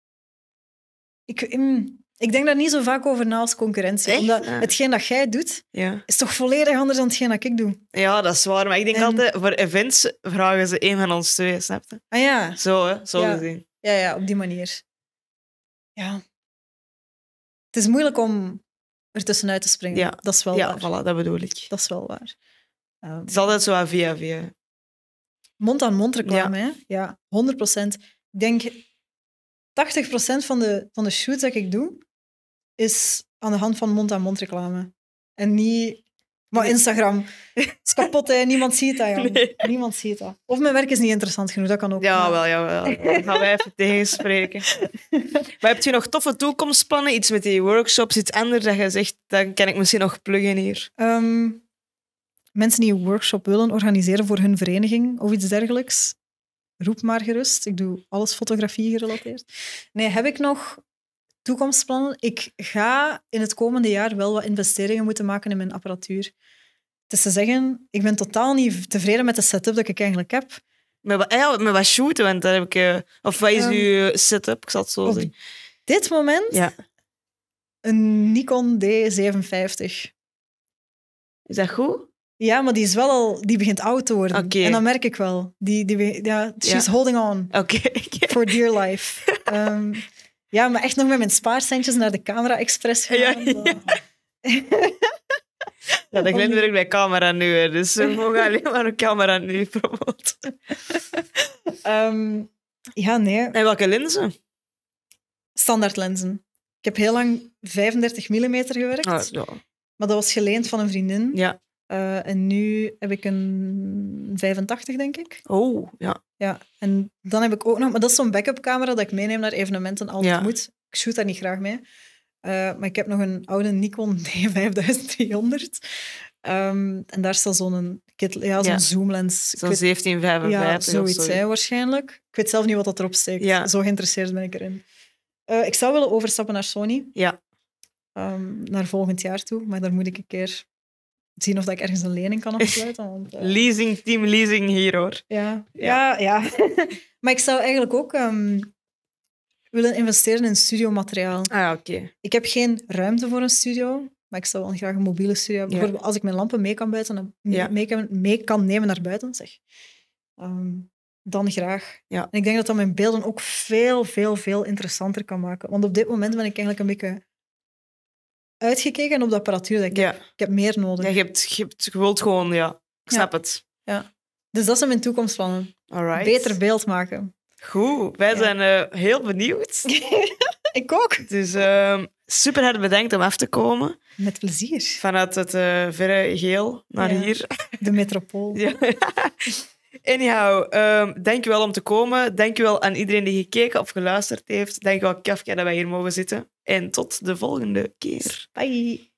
Ik denk daar niet zo vaak over na als concurrentie. Echt? Omdat Ja. hetgeen dat jij doet, Ja. is toch volledig anders dan hetgeen dat ik doe. Ja, dat is waar. Maar ik denk altijd, voor events vragen ze één van ons twee, snap je? Ah ja. Zo, hè? Zo Ja. gezien. Ja, op die manier. Ja. Het is moeilijk om er tussenuit te springen. Ja. Dat is wel Ja, waar. voilà, dat bedoel ik. Dat is wel waar. Het is altijd zo via. Mond-aan-mond reclame, hè? Ja, 100%. Ik denk 80% van de shoots dat ik doe, is aan de hand van mond-aan-mond reclame. En niet... Maar Instagram is kapot, hè. Niemand ziet dat, Jan. Nee. Niemand ziet dat. Of mijn werk is niet interessant genoeg, dat kan ook. Jawel. Dat gaan wij even tegenspreken. Maar heb je nog toffe toekomstplannen? Iets met die workshops, iets anders dat je zegt, dan kan ik misschien nog pluggen hier. Mensen die een workshop willen organiseren voor hun vereniging of iets dergelijks, roep maar gerust. Ik doe alles fotografie gerelateerd. Nee, heb ik nog toekomstplannen? Ik ga in het komende jaar wel wat investeringen moeten maken in mijn apparatuur. Het is te zeggen, ik ben totaal niet tevreden met de setup dat ik eigenlijk heb. Met wat shooten, want daar heb ik... Of wat is uw setup? Ik zal het zo Op zeggen. dit moment Ja. een Nikon D750. Is dat goed? Ja, maar die is wel al... Die begint oud te worden. Oké. En dat merk ik wel. She's holding on. Oké. For dear life. Ja, maar echt nog met mijn spaarcentjes naar de Camera Express gegaan. Ja. Ja, dat klinkt werkt bij Camera Nu, hè. Dus we mogen alleen maar een Camera Nu promoten. Ja, nee. En welke lenzen? Standaard lenzen. Ik heb heel lang 35 mm gewerkt. Ja. Maar dat was geleend van een vriendin. Ja. En nu heb ik een 85, denk ik. Oh, ja. Ja, en dan heb ik ook nog... Maar dat is zo'n backup camera dat ik meeneem naar evenementen als het moet. Ik shoot daar niet graag mee. Maar ik heb nog een oude Nikon D5300. En daar staat zo'n zoomlens. Zo'n 1755 Ja, of zoiets, zo. hè, waarschijnlijk. Ik weet zelf niet wat dat erop steekt. Ja. Zo geïnteresseerd ben ik erin. Ik zou willen overstappen naar Sony. Ja. Naar volgend jaar toe. Maar daar moet ik een keer zien of dat ik ergens een lening kan afsluiten. Want, Team leasing hier, hoor. Ja. Maar ik zou eigenlijk ook willen investeren in studiomateriaal. Ah, oké. Ik heb geen ruimte voor een studio, maar ik zou wel graag een mobiele studio hebben. Ja. Bijvoorbeeld als ik mijn lampen mee kan nemen naar buiten, dan graag. Ja. En ik denk dat dat mijn beelden ook veel, veel, veel interessanter kan maken. Want op dit moment ben ik eigenlijk een beetje uitgekeken op de apparatuur dat ik heb. Ik heb meer nodig. Ja, je wilt gewoon, ja. Ik snap het. Ja. Dus dat zijn mijn toekomstplannen. Alright. Beter beeld maken. Goed. Wij zijn heel benieuwd. Ik ook. Dus super hard bedankt om af te komen. Met plezier. Vanuit het verre geel naar hier. De metropool. Ja. Anyhow, dankjewel om te komen. Dankjewel aan iedereen die gekeken of geluisterd heeft. Dankjewel Kafka dat wij hier mogen zitten. En tot de volgende keer. Bye.